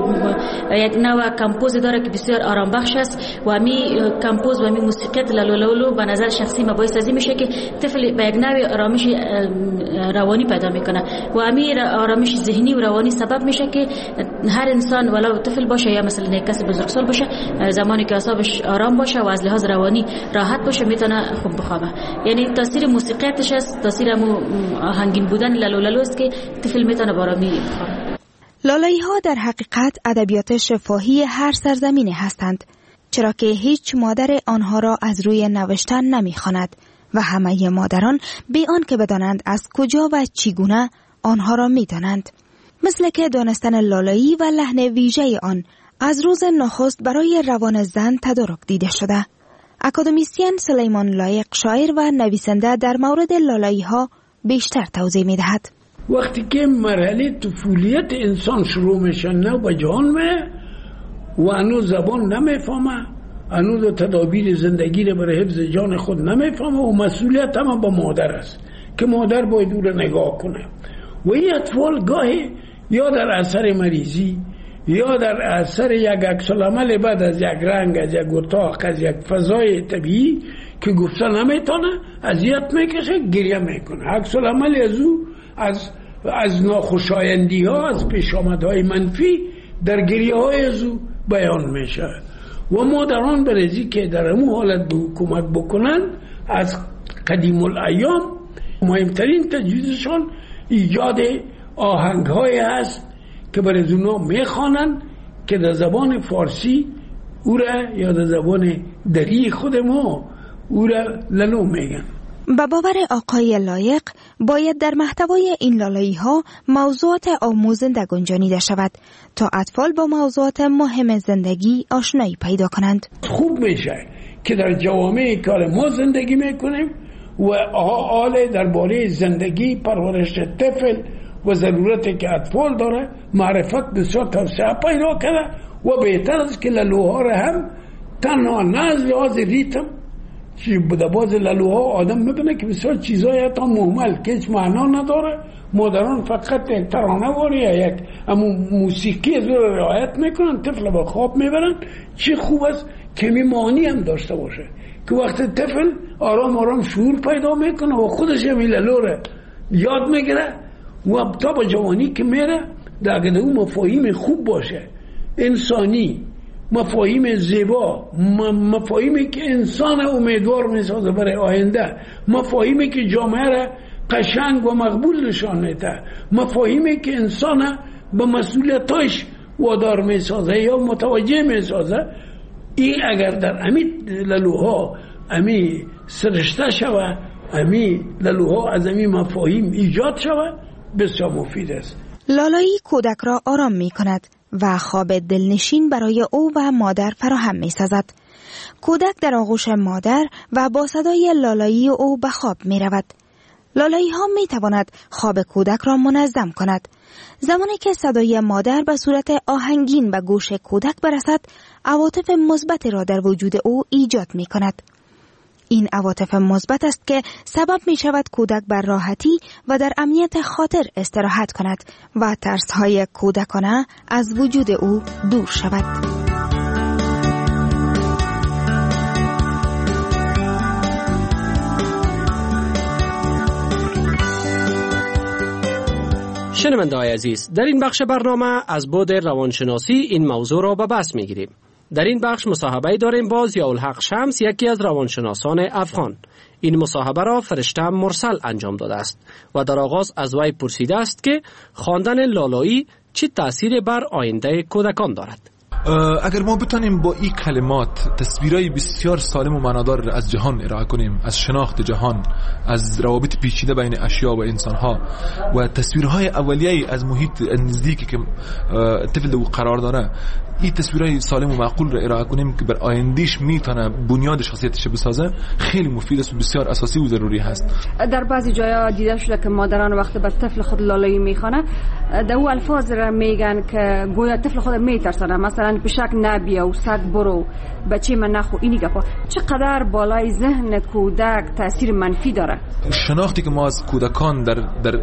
Speaker 6: یک نوع کمپوز داره که بسیار آرام بخش است و امی کمپوز و امی موسیقیت لالو لالو به نظر شخصی من باعث ازی میشه که طفل به یک نوع آرامش روانی پیدا میکنه و امی آرامش ذهنی و روانی سبب میشه که هر انسان ولو طفل باشه یا مثلا یک کس بزرگسال باشه، زمانی که اعصابش آرام باشه و از لحاظ روانی راحت باشه میتونه خوب بخوابه. یعنی تاثیر موسیقیتش است، تاثیر آهنگین بودن لالو لالو است که طفل میتونه بارامی بخوابه.
Speaker 15: لالایی ها در حقیقت ادبیات شفاهی هر سرزمینی هستند، چرا که هیچ مادر آنها را از روی نوشتن نمیخواند و همه مادران بی آن که بدانند از کجا و چگونه آنها را میدانند. مثل که دانستن لالایی و لحن ویژه آن از روز نخست برای روان زن تدارک دیده شده. اکادمیسین سلیمان لایق شاعر و نویسنده در مورد لالایی ها بیشتر توضیح می دهد.
Speaker 14: وقتی که مرحله طفولیت انسان شروع میشه نه به جان و هنوز زبان نمیفهمه، هنوز تدابیر زندگی رو برای حفظ جان خود نمیفهمه و مسئولیت هم به مادر است که مادر باید او رو نگاه کنه و این اطفال گاهی یا در اثر مریضی یا در اثر یک عکس‌العمل بعد از یک رنگ، از یک اتاق، از یک فضای طبیعی که گفته نمیتونه اذیت میکشه گریه میکنه. عکس‌العمل از او از ناخوشایندی ها، از پیش آمدهای منفی در گریه های از او بیان میشه و مادران برزی که در همون حالت به کمک بکنن از قدیم الایام مهمترین تجویزشان ایجاد آهنگ های هست که برای اونا میخوانن که در زبان فارسی او را یا در زبان دری خود ما او را لالو میگن.
Speaker 15: به باور آقای لایق باید در محتوای این لالایی ها موضوعات آموزنده گنجانیده شود تا اطفال با موضوعات مهم زندگی آشنایی پیدا کنند.
Speaker 14: خوب میشه که در جوامع کار ما زندگی میکنیم و آله درباره زندگی پرورش طفل و ضرورتی که اطفال داره معرفت بسیار توسعه پیدا کرده و بهتر است که لالوها را هم تنها نه از لحاظ ریتم چی بوده باز لالوها آدم میبینه که بسیار چیزای حتی مهمل که هیچ معنا نداره، مادران فقط یک ترانه واری یا یک موسیقی از رو رعایت میکنن، طفل با خواب میبرن. چی خوب است که معانی هم داشته باشه که وقتی طفل آرام آرام شعور پیدا میکنه و خودش هم لالو رو یاد میگیره و تا با جوانی که میره در اون مفاهیم خوب باشه، انسانی، مفاهیم زیبا، مفاهیمی که انسان امیدوار میسازه برای آینده، مفاهیمی که جامعه را قشنگ و مقبول نشان میده، مفاهیمی که انسان به مسئولیتاش وادار میسازه یا متوجه میسازه. این اگر در امی لالوها امی سرشته شود، امی لالوها از امی مفاهیم ایجاد شود، بسیار مفید است.
Speaker 15: لالایی کودک را آرام می کند و خواب دلنشین برای او و مادر فراهم می سازد. کودک در آغوش مادر و با صدای لالایی او به خواب می رود. لالایی ها می تواند خواب کودک را منظم کند. زمانی که صدای مادر به صورت آهنگین به گوش کودک برسد، عواطف مثبت را در وجود او ایجاد می کند. این عواطف مثبت است که سبب می شود کودک بر راحتی و در امنیت خاطر استراحت کند و ترس‌های کودکانه از وجود او دور شود.
Speaker 4: شنونده‌های عزیز، در این بخش برنامه از بعد روانشناسی این موضوع را به بحث می‌گیریم. در این بخش مصاحبه داریم با ضیاءالحق شمس، یکی از روانشناسان افغان. این مصاحبه را فرشته مرسل انجام داده است و در آغاز از وی پرسیده است که خواندن لالایی چه تأثیری بر آینده کودکان دارد.
Speaker 16: اگر ما بتونیم با این کلمات تصویرهای بسیار سالم و معنادار از جهان ارائه کنیم، از شناخت جهان، از روابط پیچیده بین اشیا و انسانها و تصویرهای اولیه از محیط نزدیکی که طفل دو قرار داره، این تصویرهای سالم و معقول را ارائه کنیم که بر آیندهش میتونه بنیاد شخصیتش بسازه، خیلی مفید است و بسیار اساسی و ضروری هست.
Speaker 17: در بعضی جاها دیده شده که مادران وقتی بر طفل خود لالایی میخوانه، در او الفاظ را میگن که گویا طفل خود میترسانه، مثلا پشک نبیا و سگ برو، بچه من نخو، اینی گپا. چقدر بالای ذهن کودک تاثیر منفی داره؟
Speaker 16: شناختی که ما از کودکان در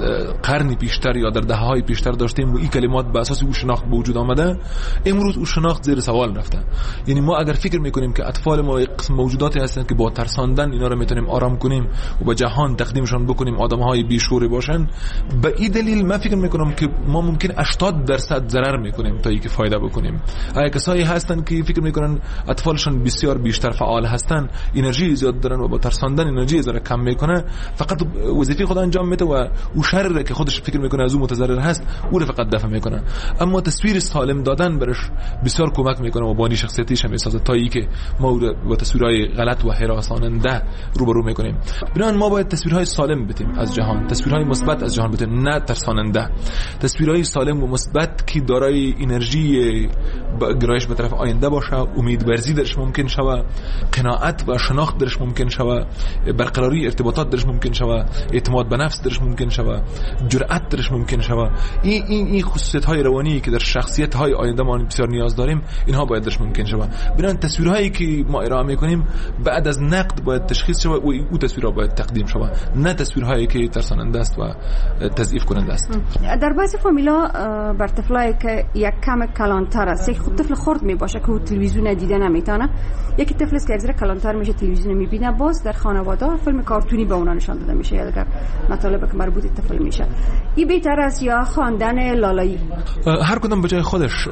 Speaker 16: قرنی پیشتر یا در دهه‌های پیشتر داشتیم و این کلمات به اساس او شناخت به وجود آمده، امروز او شناخت زیر سوال رفته. یعنی ما اگر فکر میکنیم که اطفال ما یک قسم موجوداتی هستند که با ترساندن اینا رو میتونیم آرام کنیم و به جهان تقدیمشون بکنیم آدم‌های بیشعوری باشن، به این دلیل من فکر میکنم که ما ممکن 80% ضرر میکنیم تا اینکه فایده بکنیم. اگه کسایی هستن که فکر میکنن اطفالشون بسیار بیشتر فعال هستن، انرژی زیاد دارن و با ترساندن انرژی زره کم میکنه، فقط وظیفه خود انجام میده و او شر که خودش فکر میکنه از اون متضرر هست او رو فقط دفع میکنه. اما تصویر سالم دادن برش بسیار کمک میکنه و بانی شخصیتیش هم میسازه تا اینکه ما با تصویرهای غلط و هراساننده روبرو میکنیم. بنابراین ما باید تصویرهای سالم بدیم از جهان، تصویرهای مثبت از جهان بدیم، نه ترساننده. تصویرهای سالم و مثبت که دارای انرژی گرایش به طرف آینده باشه، امیدورزی درش ممکن شوه، قناعت و شناخت درش ممکن شوه، برقراری ارتباطات درش ممکن شوه، اعتماد به نفس درش ممکن شوه، جرأت درش ممکن شوه. این خصوصیت‌های روانی که در شخصیت‌های آینده ما بسیار نیاز داریم، اینها باید درش ممکن شوه. بنابراین تصویرهایی که ما ارائه می‌کنیم بعد از نقد باید تشخیص شوه و او تصویرها باید تقدیم شوه، نه تصویرهایی که ترساننده است و تضعیف کننده است.
Speaker 17: در بعضی فامیلا بر طفلایی که یک کم کلانتر است، یک طفل خرد میباشه که تلویزیون دیده نمیتونه، یکی طفل است که اگه کلانتر میشه تلویزیون میبینه، باز در خانواده فیلم کارتونی به اونها نشان داده میشه یا اگر مطالب که مربوط به طفل میشه. این بهتر است یا خواندن لالایی؟
Speaker 16: هر کدام به جای خودش.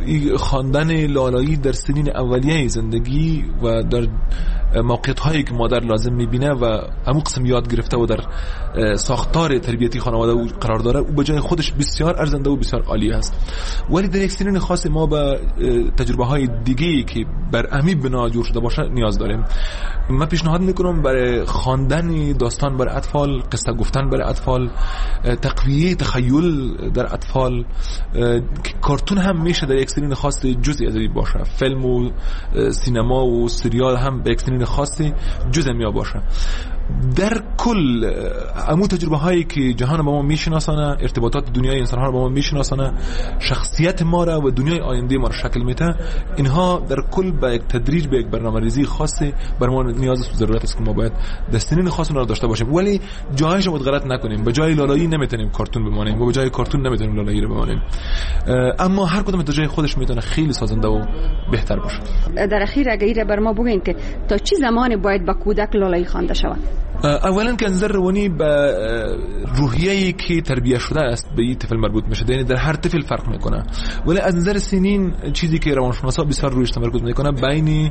Speaker 16: خواندن لالایی در سنین اولیه زندگی و در موقعیت هایی که مادر لازم میبینه و همون قسم یاد گرفته و در ساختار تربیتی خانواده او قرار داره، او به جای خودش بسیار ارزنده و بسیار عالی است. ولی در یک سنین خاص ما به تجربه های دیگه‌ای که بر امی بنا جور شده باشه نیاز داریم. من پیشنهاد میکنم برای خواندن داستان برای اطفال، قصه گفتن برای اطفال، تقویه تخیل در اطفال، کارتون هم میشه در یک سنین خاص جزئی از این باشه، فیلم و سینما و سریال هم به یک سنین خاصی جزء می باشه. در کل عمو تجربه هایی که جهان با ما میشناسانه، ارتباطات دنیای انسان ها رو با ما میشناسانه، شخصیت ما را و دنیای آینده ما را شکل میده، اینها در کل به یک تدریج به یک برنامه‌ریزی خاصی بر ما نیاز است و ضرورت است که ما باید دستین خاص اون رو داشته باشیم. ولی جایش رو غلط نکنیم. به جای لالایی نمیتونیم کارتون بمانیم و به جای کارتون نمیتونیم لالایی رو بمانیم. اما هر کدوم تا جای خودش میتونه خیلی سازنده و بهتر باشه.
Speaker 17: در اخیر اگه بر ما بگین که تا چه زمانی باید با کودک لالایی خوانده شود؟
Speaker 16: اولا که نظر روانی به روحیه‌ای که تربیت شده است به این طفل مربوط میشه، یعنی در هر طفل فرق میکنه. ولی از نظر سنین چیزی که روانشناسا بسیار رویش تمرکز میکنه بین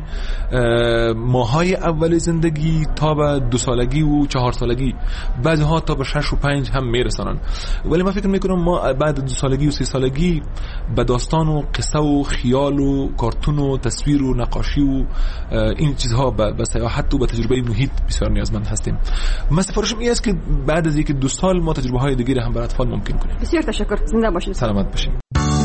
Speaker 16: ماهای اول زندگی تا به 2 سالگی و 4 سالگی، بعضی‌ها تا به 6 و 5 هم میرسانن. ولی من فکر میکنم ما بعد 2 سالگی و 3 سالگی به داستان و قصه و خیال و کارتون و تصویر و نقاشی و این چیزها به سیاحت و به تجربه محیط بسیار نیازمند هستیم. من سفارشم این است که بعد از اینکه 2 سال ما تجربه های دیگه هم برای اطفال ممکن کنیم.
Speaker 17: بسیار تشکر. زنده باشید.
Speaker 16: سلامت باشید.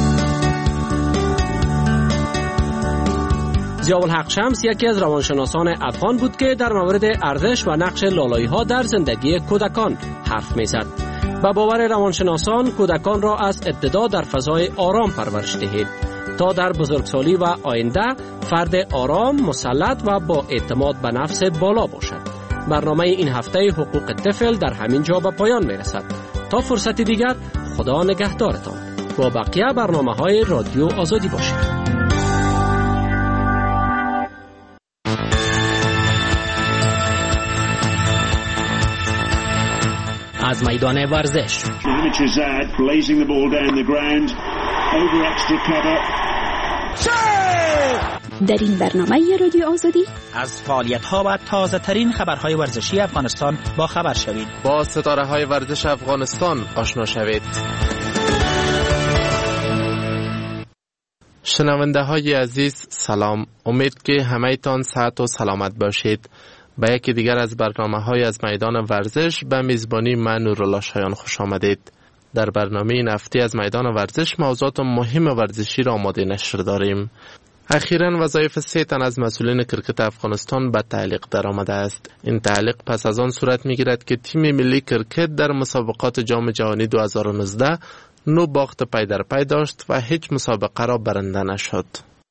Speaker 4: ضیاءالحق شمس یکی از روانشناسان افغان بود که در مورد ارزش و نقش لالایی ها در زندگی کودکان حرف میزد. با باور روانشناسان کودکان را از ابتدا در فضای آرام پرورش دهید تا در بزرگسالی و آینده فرد آرام، مسلط و با اعتماد به نفس بالا باشد. برنامه این هفته حقوق طفل در همین جا به پایان میرسد. تا فرصت دیگر خدا نگهدارتان. با بقیه برنامه‌های رادیو آزادی باشید.
Speaker 9: از میدان ورزش
Speaker 18: blazing the ball down the ground over extra cover. در این برنامه رادیو آزادی
Speaker 9: از فعالیت‌ها و تازه‌ترین خبرهای ورزشی افغانستان با خبر شوید.
Speaker 19: با ستاره‌های ورزش افغانستان آشنا شوید. شنونده های عزیز سلام، امید که همه تان صحت و سلامت باشید. به یکی دیگر از برنامه های از میدان ورزش به میزبانی من نورالله شایان خوش آمدید. در برنامه این هفته از میدان ورزش موضوعات مهم ورزشی را آماده نشر داریم. اخیراً وظایف 3 تن از مسئولین کرکت افغانستان به تعلیق در آمده است. این تعلیق پس از آن صورت می گیرد که تیم ملی کرکت در مسابقات جام جهانی 2019 9 باخت پی در پی داشت و هیچ مسابقه را برنده نشد.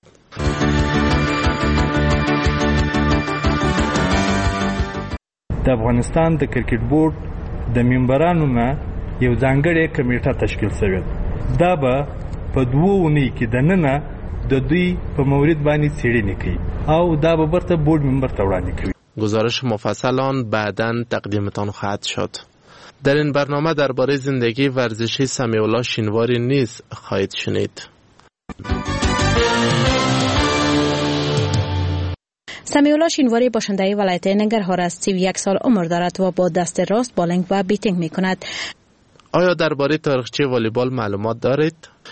Speaker 20: د افغانستان د کرکټ بورډ د ممبرانو نه یو ځانګړی کمیټه تشکیل شوې. دا به په 2 اونۍ کې دننه د دوی په مورید باندې څېړنې کوي او دا به برته بورډ ممبر ته وړاندې کوي.
Speaker 19: گزارش مفصل آن بعداً تقدیمتان خواهد شد. در این برنامه درباره زندگی ورزشی سمیع الله شینواری نیز خواهید شنید.
Speaker 22: سمیع الله شینواری باشنده ولایت ننگرهار است. 31 سال عمر دارد و با دست راست بالینگ و بیتینگ می کند.
Speaker 19: آیا درباره تاریخچه والیبال معلومات دارید؟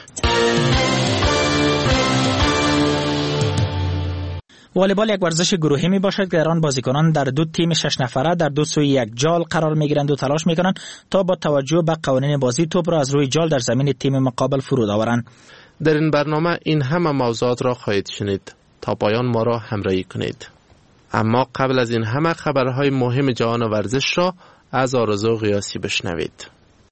Speaker 9: والیبال یک ورزش گروهی می باشد که در آن بازیکنان در 2 تیم 6 نفره در 2 سوی یک جال قرار می گیرند و تلاش می کنند تا با توجه به قوانین بازی توپ را از روی جال در زمین تیم مقابل فرود آورند.
Speaker 19: در این برنامه این همه موضوعات را خواهید شنید. تا پایان ما را همراهی کنید. اما قبل از این همه خبرهای مهم جهان ورزش را از آرزو قیاسی بشنوید.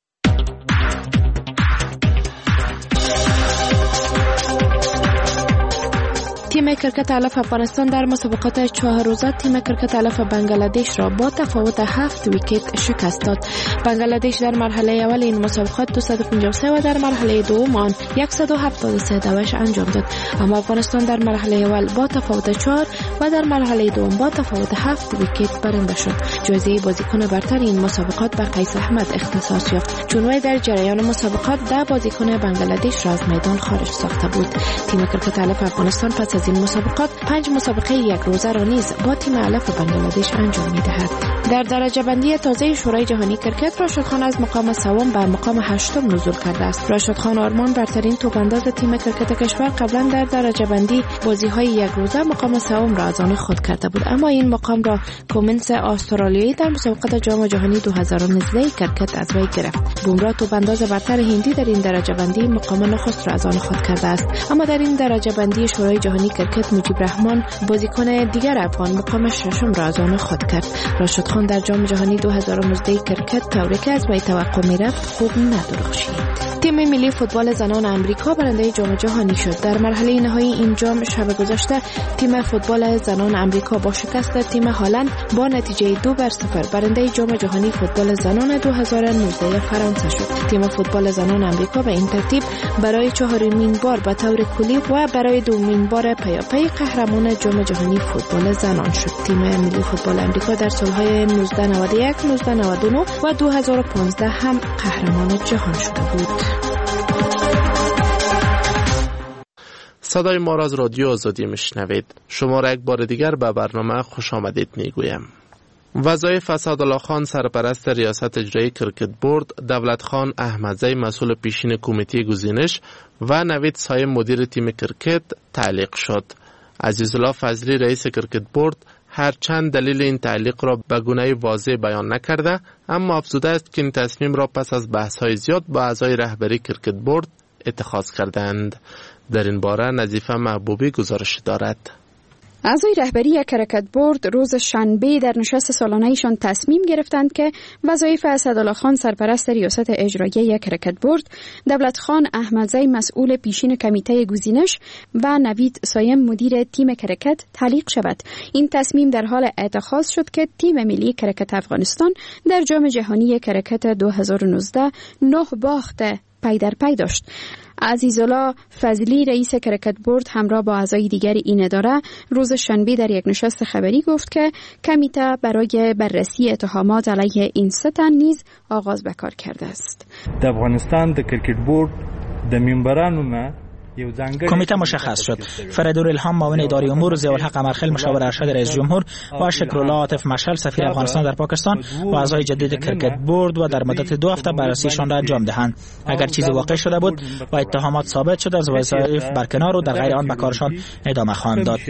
Speaker 22: تیم کرکت علف افغانستان در مسابقات 4 روزه تیم کرکت علف بنگلادش را با تفاوت 7 ویکت شکست داد. بنگلادش در مرحله اول این مسابقات 253 و در مرحله دوم آن 173 دوش انجام داد. اما افغانستان در مرحله اول با تفاوت 4 و در مرحله دوم با تفاوت 7 ویکت برنده شد. جایزه بازیکن برتر این مسابقات به قیس احمد اختصاص یافت، چون وی در جریان مسابقات 10 بازیکن بنگلادش را از میدان خارج ساخته بود. تیم کرکت علف افغانستان پس از این مسابقات 5 مسابقه 1 روزه را نیز با تیم علف بنگلادش انجام می‌دهد. در درجه بندی تازه شورای جهانی کرکت راشد خان از مقام سوم به مقام 8 نزول کرده است. راشد خان آرمان برترین توپانداز تیم کرکت کشور قبلا در درجه بندی بازی‌های 1 روزه مقام سوم را از آن خود کرده بود، اما این مقام را کومنس استرالیایی در مسابقات جام جهانی 2019 کرکت از وی گرفت. بومرا توپانداز برتر هندی در این درجه بندی مقام نخست را از آن خود کرده است، اما در این درجه بندی شورای جهانی کرکت مجیب رحمان بازیکن دیگر افغان مقام 6 را از آن خود کرد. راشد خان در جام جهانی 2019 کرکت طوری که از وی توقع می‌رفت خوب ندرخشید. تیم ملی فوتبال زنان آمریکا برنده جام جهانی شد. در مرحله نهایی این جام شب گذشته تیم فوتبال زنان آمریکا با شکست تیم هلند با نتیجه 2-0 برنده جام جهانی فوتبال زنان 2019 فرانسه شد. تیم فوتبال زنان آمریکا به این ترتیب برای 4مین بار به طور کلی و برای 2مین بار پیاپی قهرمان جام جهانی فوتبال زنان شد. تیم ملی فوتبال آمریکا در سالهای 1991، 1999 و 2015 هم قهرمان جهان شده بود.
Speaker 19: صدای ما را از رادیو آزادی میشنوید. شما را یک بار دیگر به برنامه خوش آمدید میگویم. وظایف اسدالله خان سرپرست ریاست اجرایی کرکت بورد، دولت خان احمدزی مسئول پیشین کمیته گزینش و نوید سایم مدیر تیم کرکت تعلیق شد. عزیزالله فضلی رئیس کرکت بورد هرچند دلیل این تعلیق را به گونه واضح بیان نکرده، اما افزوده است که این تصمیم را پس از بحث‌های زیاد با اعضای رهبری کرکت بورد اتخاذ کردند. در این باره نظیفه محبوبی گزارش دارد.
Speaker 17: اعضای رهبری کرکت بورد روز شنبه در نشست سالانه‌ایشان تصمیم گرفتند که وظایف اسدالله خان سرپرست ریاست اجرایی کرکت بورد، دولت خان احمدزی مسئول پیشین کمیته گزینش و نوید سایم مدیر تیم کرکت تعلیق شود. این تصمیم در حال اتخاذ شد که تیم ملی کرکت افغانستان در جام جهانی کرکت 2019 9 باخت پی در پی داشت. عزیزالله فضلی رئیس کرکت بورد همراه با اعضای دیگر این اداره روز شنبه در یک نشست خبری گفت که کمیته برای بررسی اتهامات علیه این 3 تن نیز آغاز به کار کرده است.
Speaker 20: د افغانستان د کرکټ بورډ د ممبرانو نه
Speaker 9: کمیته مشخص شد. فریدور الهام معاون اداری امور، ضیاءالحق قمرخیل مشاور ارشد رئیس جمهور و شکرالله عاطف مشعل سفیر افغانستان در پاکستان و اعضای جدید کرکت بورد و در مدت 2 هفته بررسیشان را انجام دهند. اگر چیزی واقع شده بود و اتهامات ثابت شد، از وظایف برکنار و در غیر آن به کارشان ادامه خواهند داد.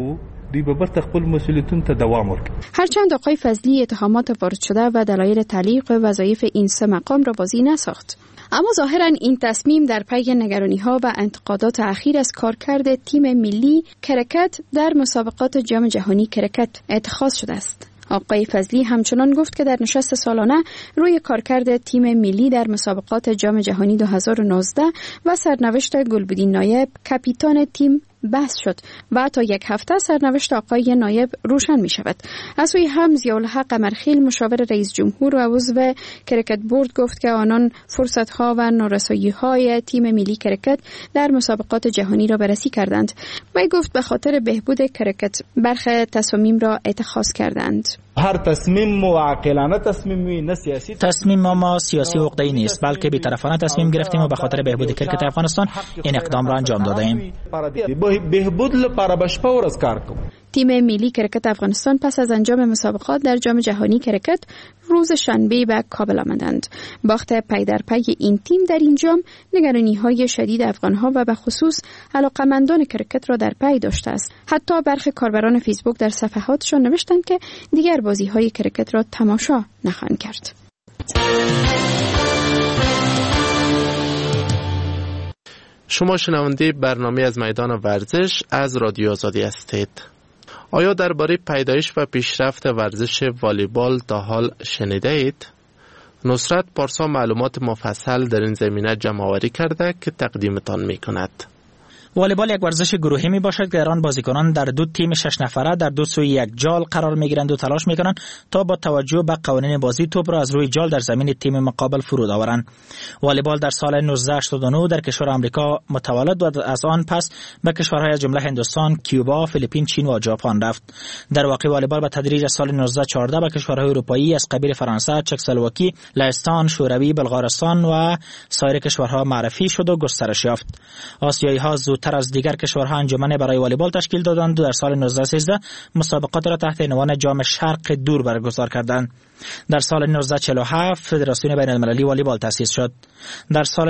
Speaker 18: هرچند آقای فضلی اتهامات وارد شده و دلایل تعلیق وظایف این 3 مقام را بازی نساخت، اما ظاهرا این تصمیم در پی نگرانی‌ها و انتقادات اخیر از کارکرد تیم ملی کرکت در مسابقات جام جهانی کرکت اتخاذ شده است. آقای فضلی همچنان گفت که در نشست سالانه روی کارکرد تیم ملی در مسابقات جام جهانی 2019 و سرنوشت گلبدین نایب کاپیتان تیم بحث شد و تا 1 هفته سرنوشت آقای نایب روشن می شود. از سوی هم ضیاءالحق قمرخیل مشاور رئیس جمهور و عضو کرکت بورد گفت که آنان فرصت‌ها و نارسایی‌های تیم ملی کرکت در مسابقات جهانی را بررسی کردند و گفت به خاطر بهبود کرکت برخی تصامیم را اتخاذ کردند.
Speaker 7: هر تصمیم عاقلانه تصمیمی نه سیاسی
Speaker 9: تصمیم ما سیاسی و عقده‌ای نیست، بلکه بی‌طرفانه تصمیم گرفتیم و به خاطر بهبود کرکت افغانستان این اقدام را انجام دادیم.
Speaker 7: بهبود لپاره بشپا ورځ کار کوو.
Speaker 18: تیم ملی کرکت افغانستان پس از انجام مسابقات در جام جهانی کرکت روز شنبه به کابل آمدند. باخت پی در پی این تیم در این جام نگرانی‌های شدید افغان‌ها و به خصوص علاقه‌مندان کرکت را در پی داشته است. حتی برخی کاربران فیسبوک در صفحاتشان نوشتند که دیگر بازی‌های کرکت را تماشا نخواهند کرد.
Speaker 19: شما شنونده برنامه از میدان ورزش از رادیو آزادی هستید. آیا درباره پیدایش و پیشرفت ورزش والیبال تا حال شنیده اید؟ نصرت پارسا معلومات مفصل در این زمینه جمع‌آوری کرده که تقدیمتان می‌کند.
Speaker 9: والیبال یک ورزش گروهی می باشد که در آن بازیکنان در 2 تیم 6 نفره در 2 سوی یک جال قرار می گیرند و تلاش می کنند تا با توجه به قوانین بازی توپ را از روی جال در زمین تیم مقابل فرود آورند. والیبال در سال 1989 در کشور آمریکا متولد و از آن پس به کشورهای از جمله هندوستان، کیوبا، فیلیپین، چین و ژاپن رفت. در واقع والیبال به تدریج از سال 1914 به کشورهای اروپایی از قبیل فرانسه، چکسلواکی، لهستان، شوروی، بلغارستان و سایر کشورها معرفی شد و گسترش یافت. آسیایی‌ها زودتر از دیگر کشورها انجمن برای والیبال تشکیل دادند و در سال 1913 مسابقات را تحت عنوان جام شرق دور برگزار کردند. در سال 1947 فدراسیون بین المللی والیبال تأسیس شد. در سال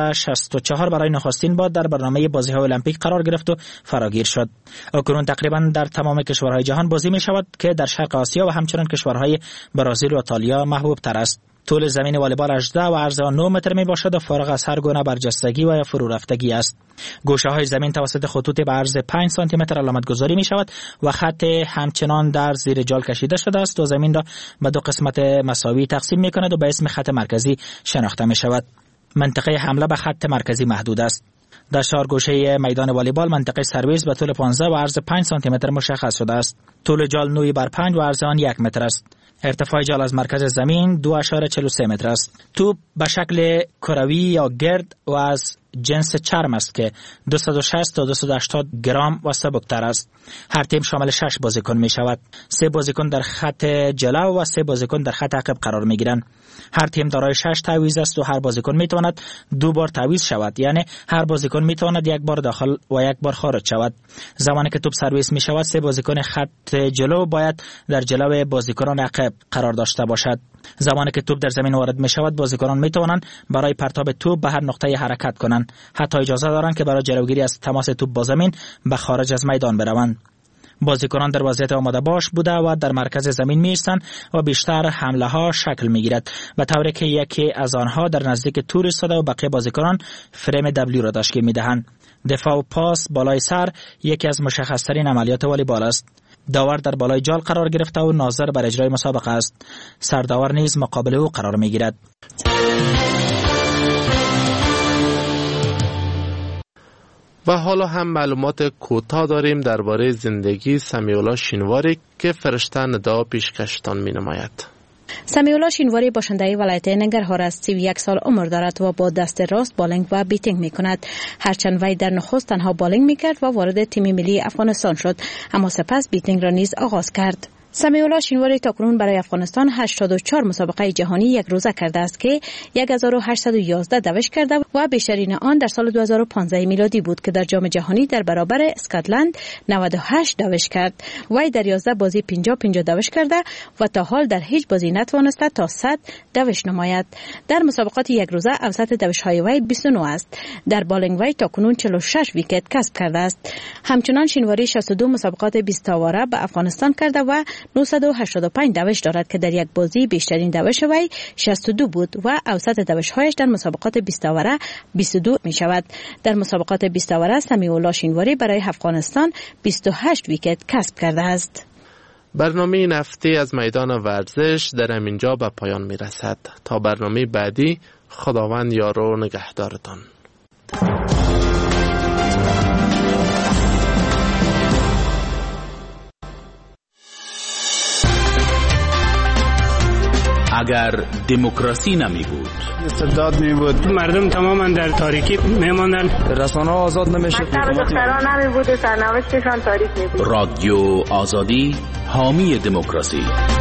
Speaker 9: 1964 برای نخستین بار در برنامه بازی‌های المپیک قرار گرفت و فراگیر شد. اکنون تقریبا در تمام کشورهای جهان بازی می شود که در شرق آسیا و همچنین کشورهای برزیل و ایتالیا محبوب تر است. طول زمین والیبال 18 و عرض آن 9 متر می باشد و فارغ از هر گونه برجستگی و یا فرو رفتگی است. گوشه‌های زمین توسط خطوط به عرض 5 سانتی متر علامت گذاری می شود و خط همچنان در زیر جال کشیده شده است و زمین را به 2 قسمت مساوی تقسیم می کند و به اسم خط مرکزی شناخته می شود. منطقه حمله به خط مرکزی محدود است. در 4 گوشه میدان والیبال منطقه سرویس به طول 15 و عرض 5 سانتی متر مشخص شده است. طول جال 9/5 و عرض آن 1 متر است. ارتفاع جال از مرکز زمین 2.43 متر است. توپ به شکل کروی یا گرد و از جنس چرم است که 260 تا 280 گرم و سبکتر است. هر تیم شامل 6 بازیکن می شود. 3 بازیکن در خط جلو و 3 بازیکن در خط عقب قرار می گیرند. هر تیم دارای 6 تعویض است و هر بازیکن می تواند 2 بار تعویض شود، یعنی هر بازیکن می تواند 1 بار داخل و 1 بار خارج شود. زمانی که توپ سرویس می شود 3 بازیکن خط جلو باید در جلو بازیکنان عقب قرار داشته باشد. زمانی که توپ در زمین وارد می شود بازیکنان می توانند برای پرتاب توپ به هر نقطه حرکت کنند. حتی اجازه دارند که برای جلوگیری از تماس توپ با زمین به خارج از میدان بروند. بازیکنان در وضعیت آماده باش بوده و در مرکز زمین می ایستند و بیشتر حمله ها شکل می گیرد به طوری که یکی از آنها در نزدیک تور ایستاده و بقیه بازیکنان فریم دبلیو را تشکیل می دهند. دفاع و پاس بالای سر یکی از مشخص ترین عملیات والیبال است. داور در بالای جال قرار گرفته و ناظر بر اجرای مسابقه است. سرداور نیز مقابل او قرار می گیرد.
Speaker 19: و حالا هم معلومات کوتاه داریم درباره زندگی سمیعالله شینواری که فرشته ندا پیشکشتان می نماید.
Speaker 21: سمیعالله شینواری باشنده ولایت ننگرهار است. 31 سال عمر دارد و با دست راست بالینگ و بیتینگ می کند. هرچند وی در نخست تنها بالینگ می کرد و وارد تیم ملی افغانستان شد، اما سپس بیتینگ را نیز آغاز کرد. سمیع الله شینواری تاکنون برای افغانستان 84 مسابقه جهانی یک روزه کرده است که 1811 دوش کرده و بیشترین آن در سال 2015 میلادی بود که در جام جهانی در برابر اسکاتلند 98 دوش کرد. وی در 11 بازی 50-50 دوش کرده و تا حال در هیچ بازی نتوانسته تا 100 دوش نماید. در مسابقات یک روزه اوسط دوش‌های وی 29 است. در بالینگ وی تاکنون 46 ویکت کسب کرده است. همچنان شینواری 62 مسابقات 20 تاواره به افغانستان کرده و 985 دوش دارد که در یک بازی بیشترین دوش وی 62 بود و اوسط دوش‌هایش در مسابقات 20 تاوره 22 می شود. در مسابقات 20 تاوره سمیع الله شینواری برای افغانستان 28 ویکت کسب کرده است.
Speaker 19: برنامه این هفته از میدان ورزش در همینجا به پایان می رسد. تا برنامه بعدی، خداوند یار و نگهدارتان.
Speaker 2: اگر دموکراسی نمی بود،
Speaker 10: استبداد می بود، مردم تماما در تاریکی می ماندن،
Speaker 2: رسانه‌ها آزاد نمی شد،
Speaker 23: دختران نمی بود و سرنوشتشان تاریک می بود.
Speaker 2: رادیو آزادی حامی دموکراسی.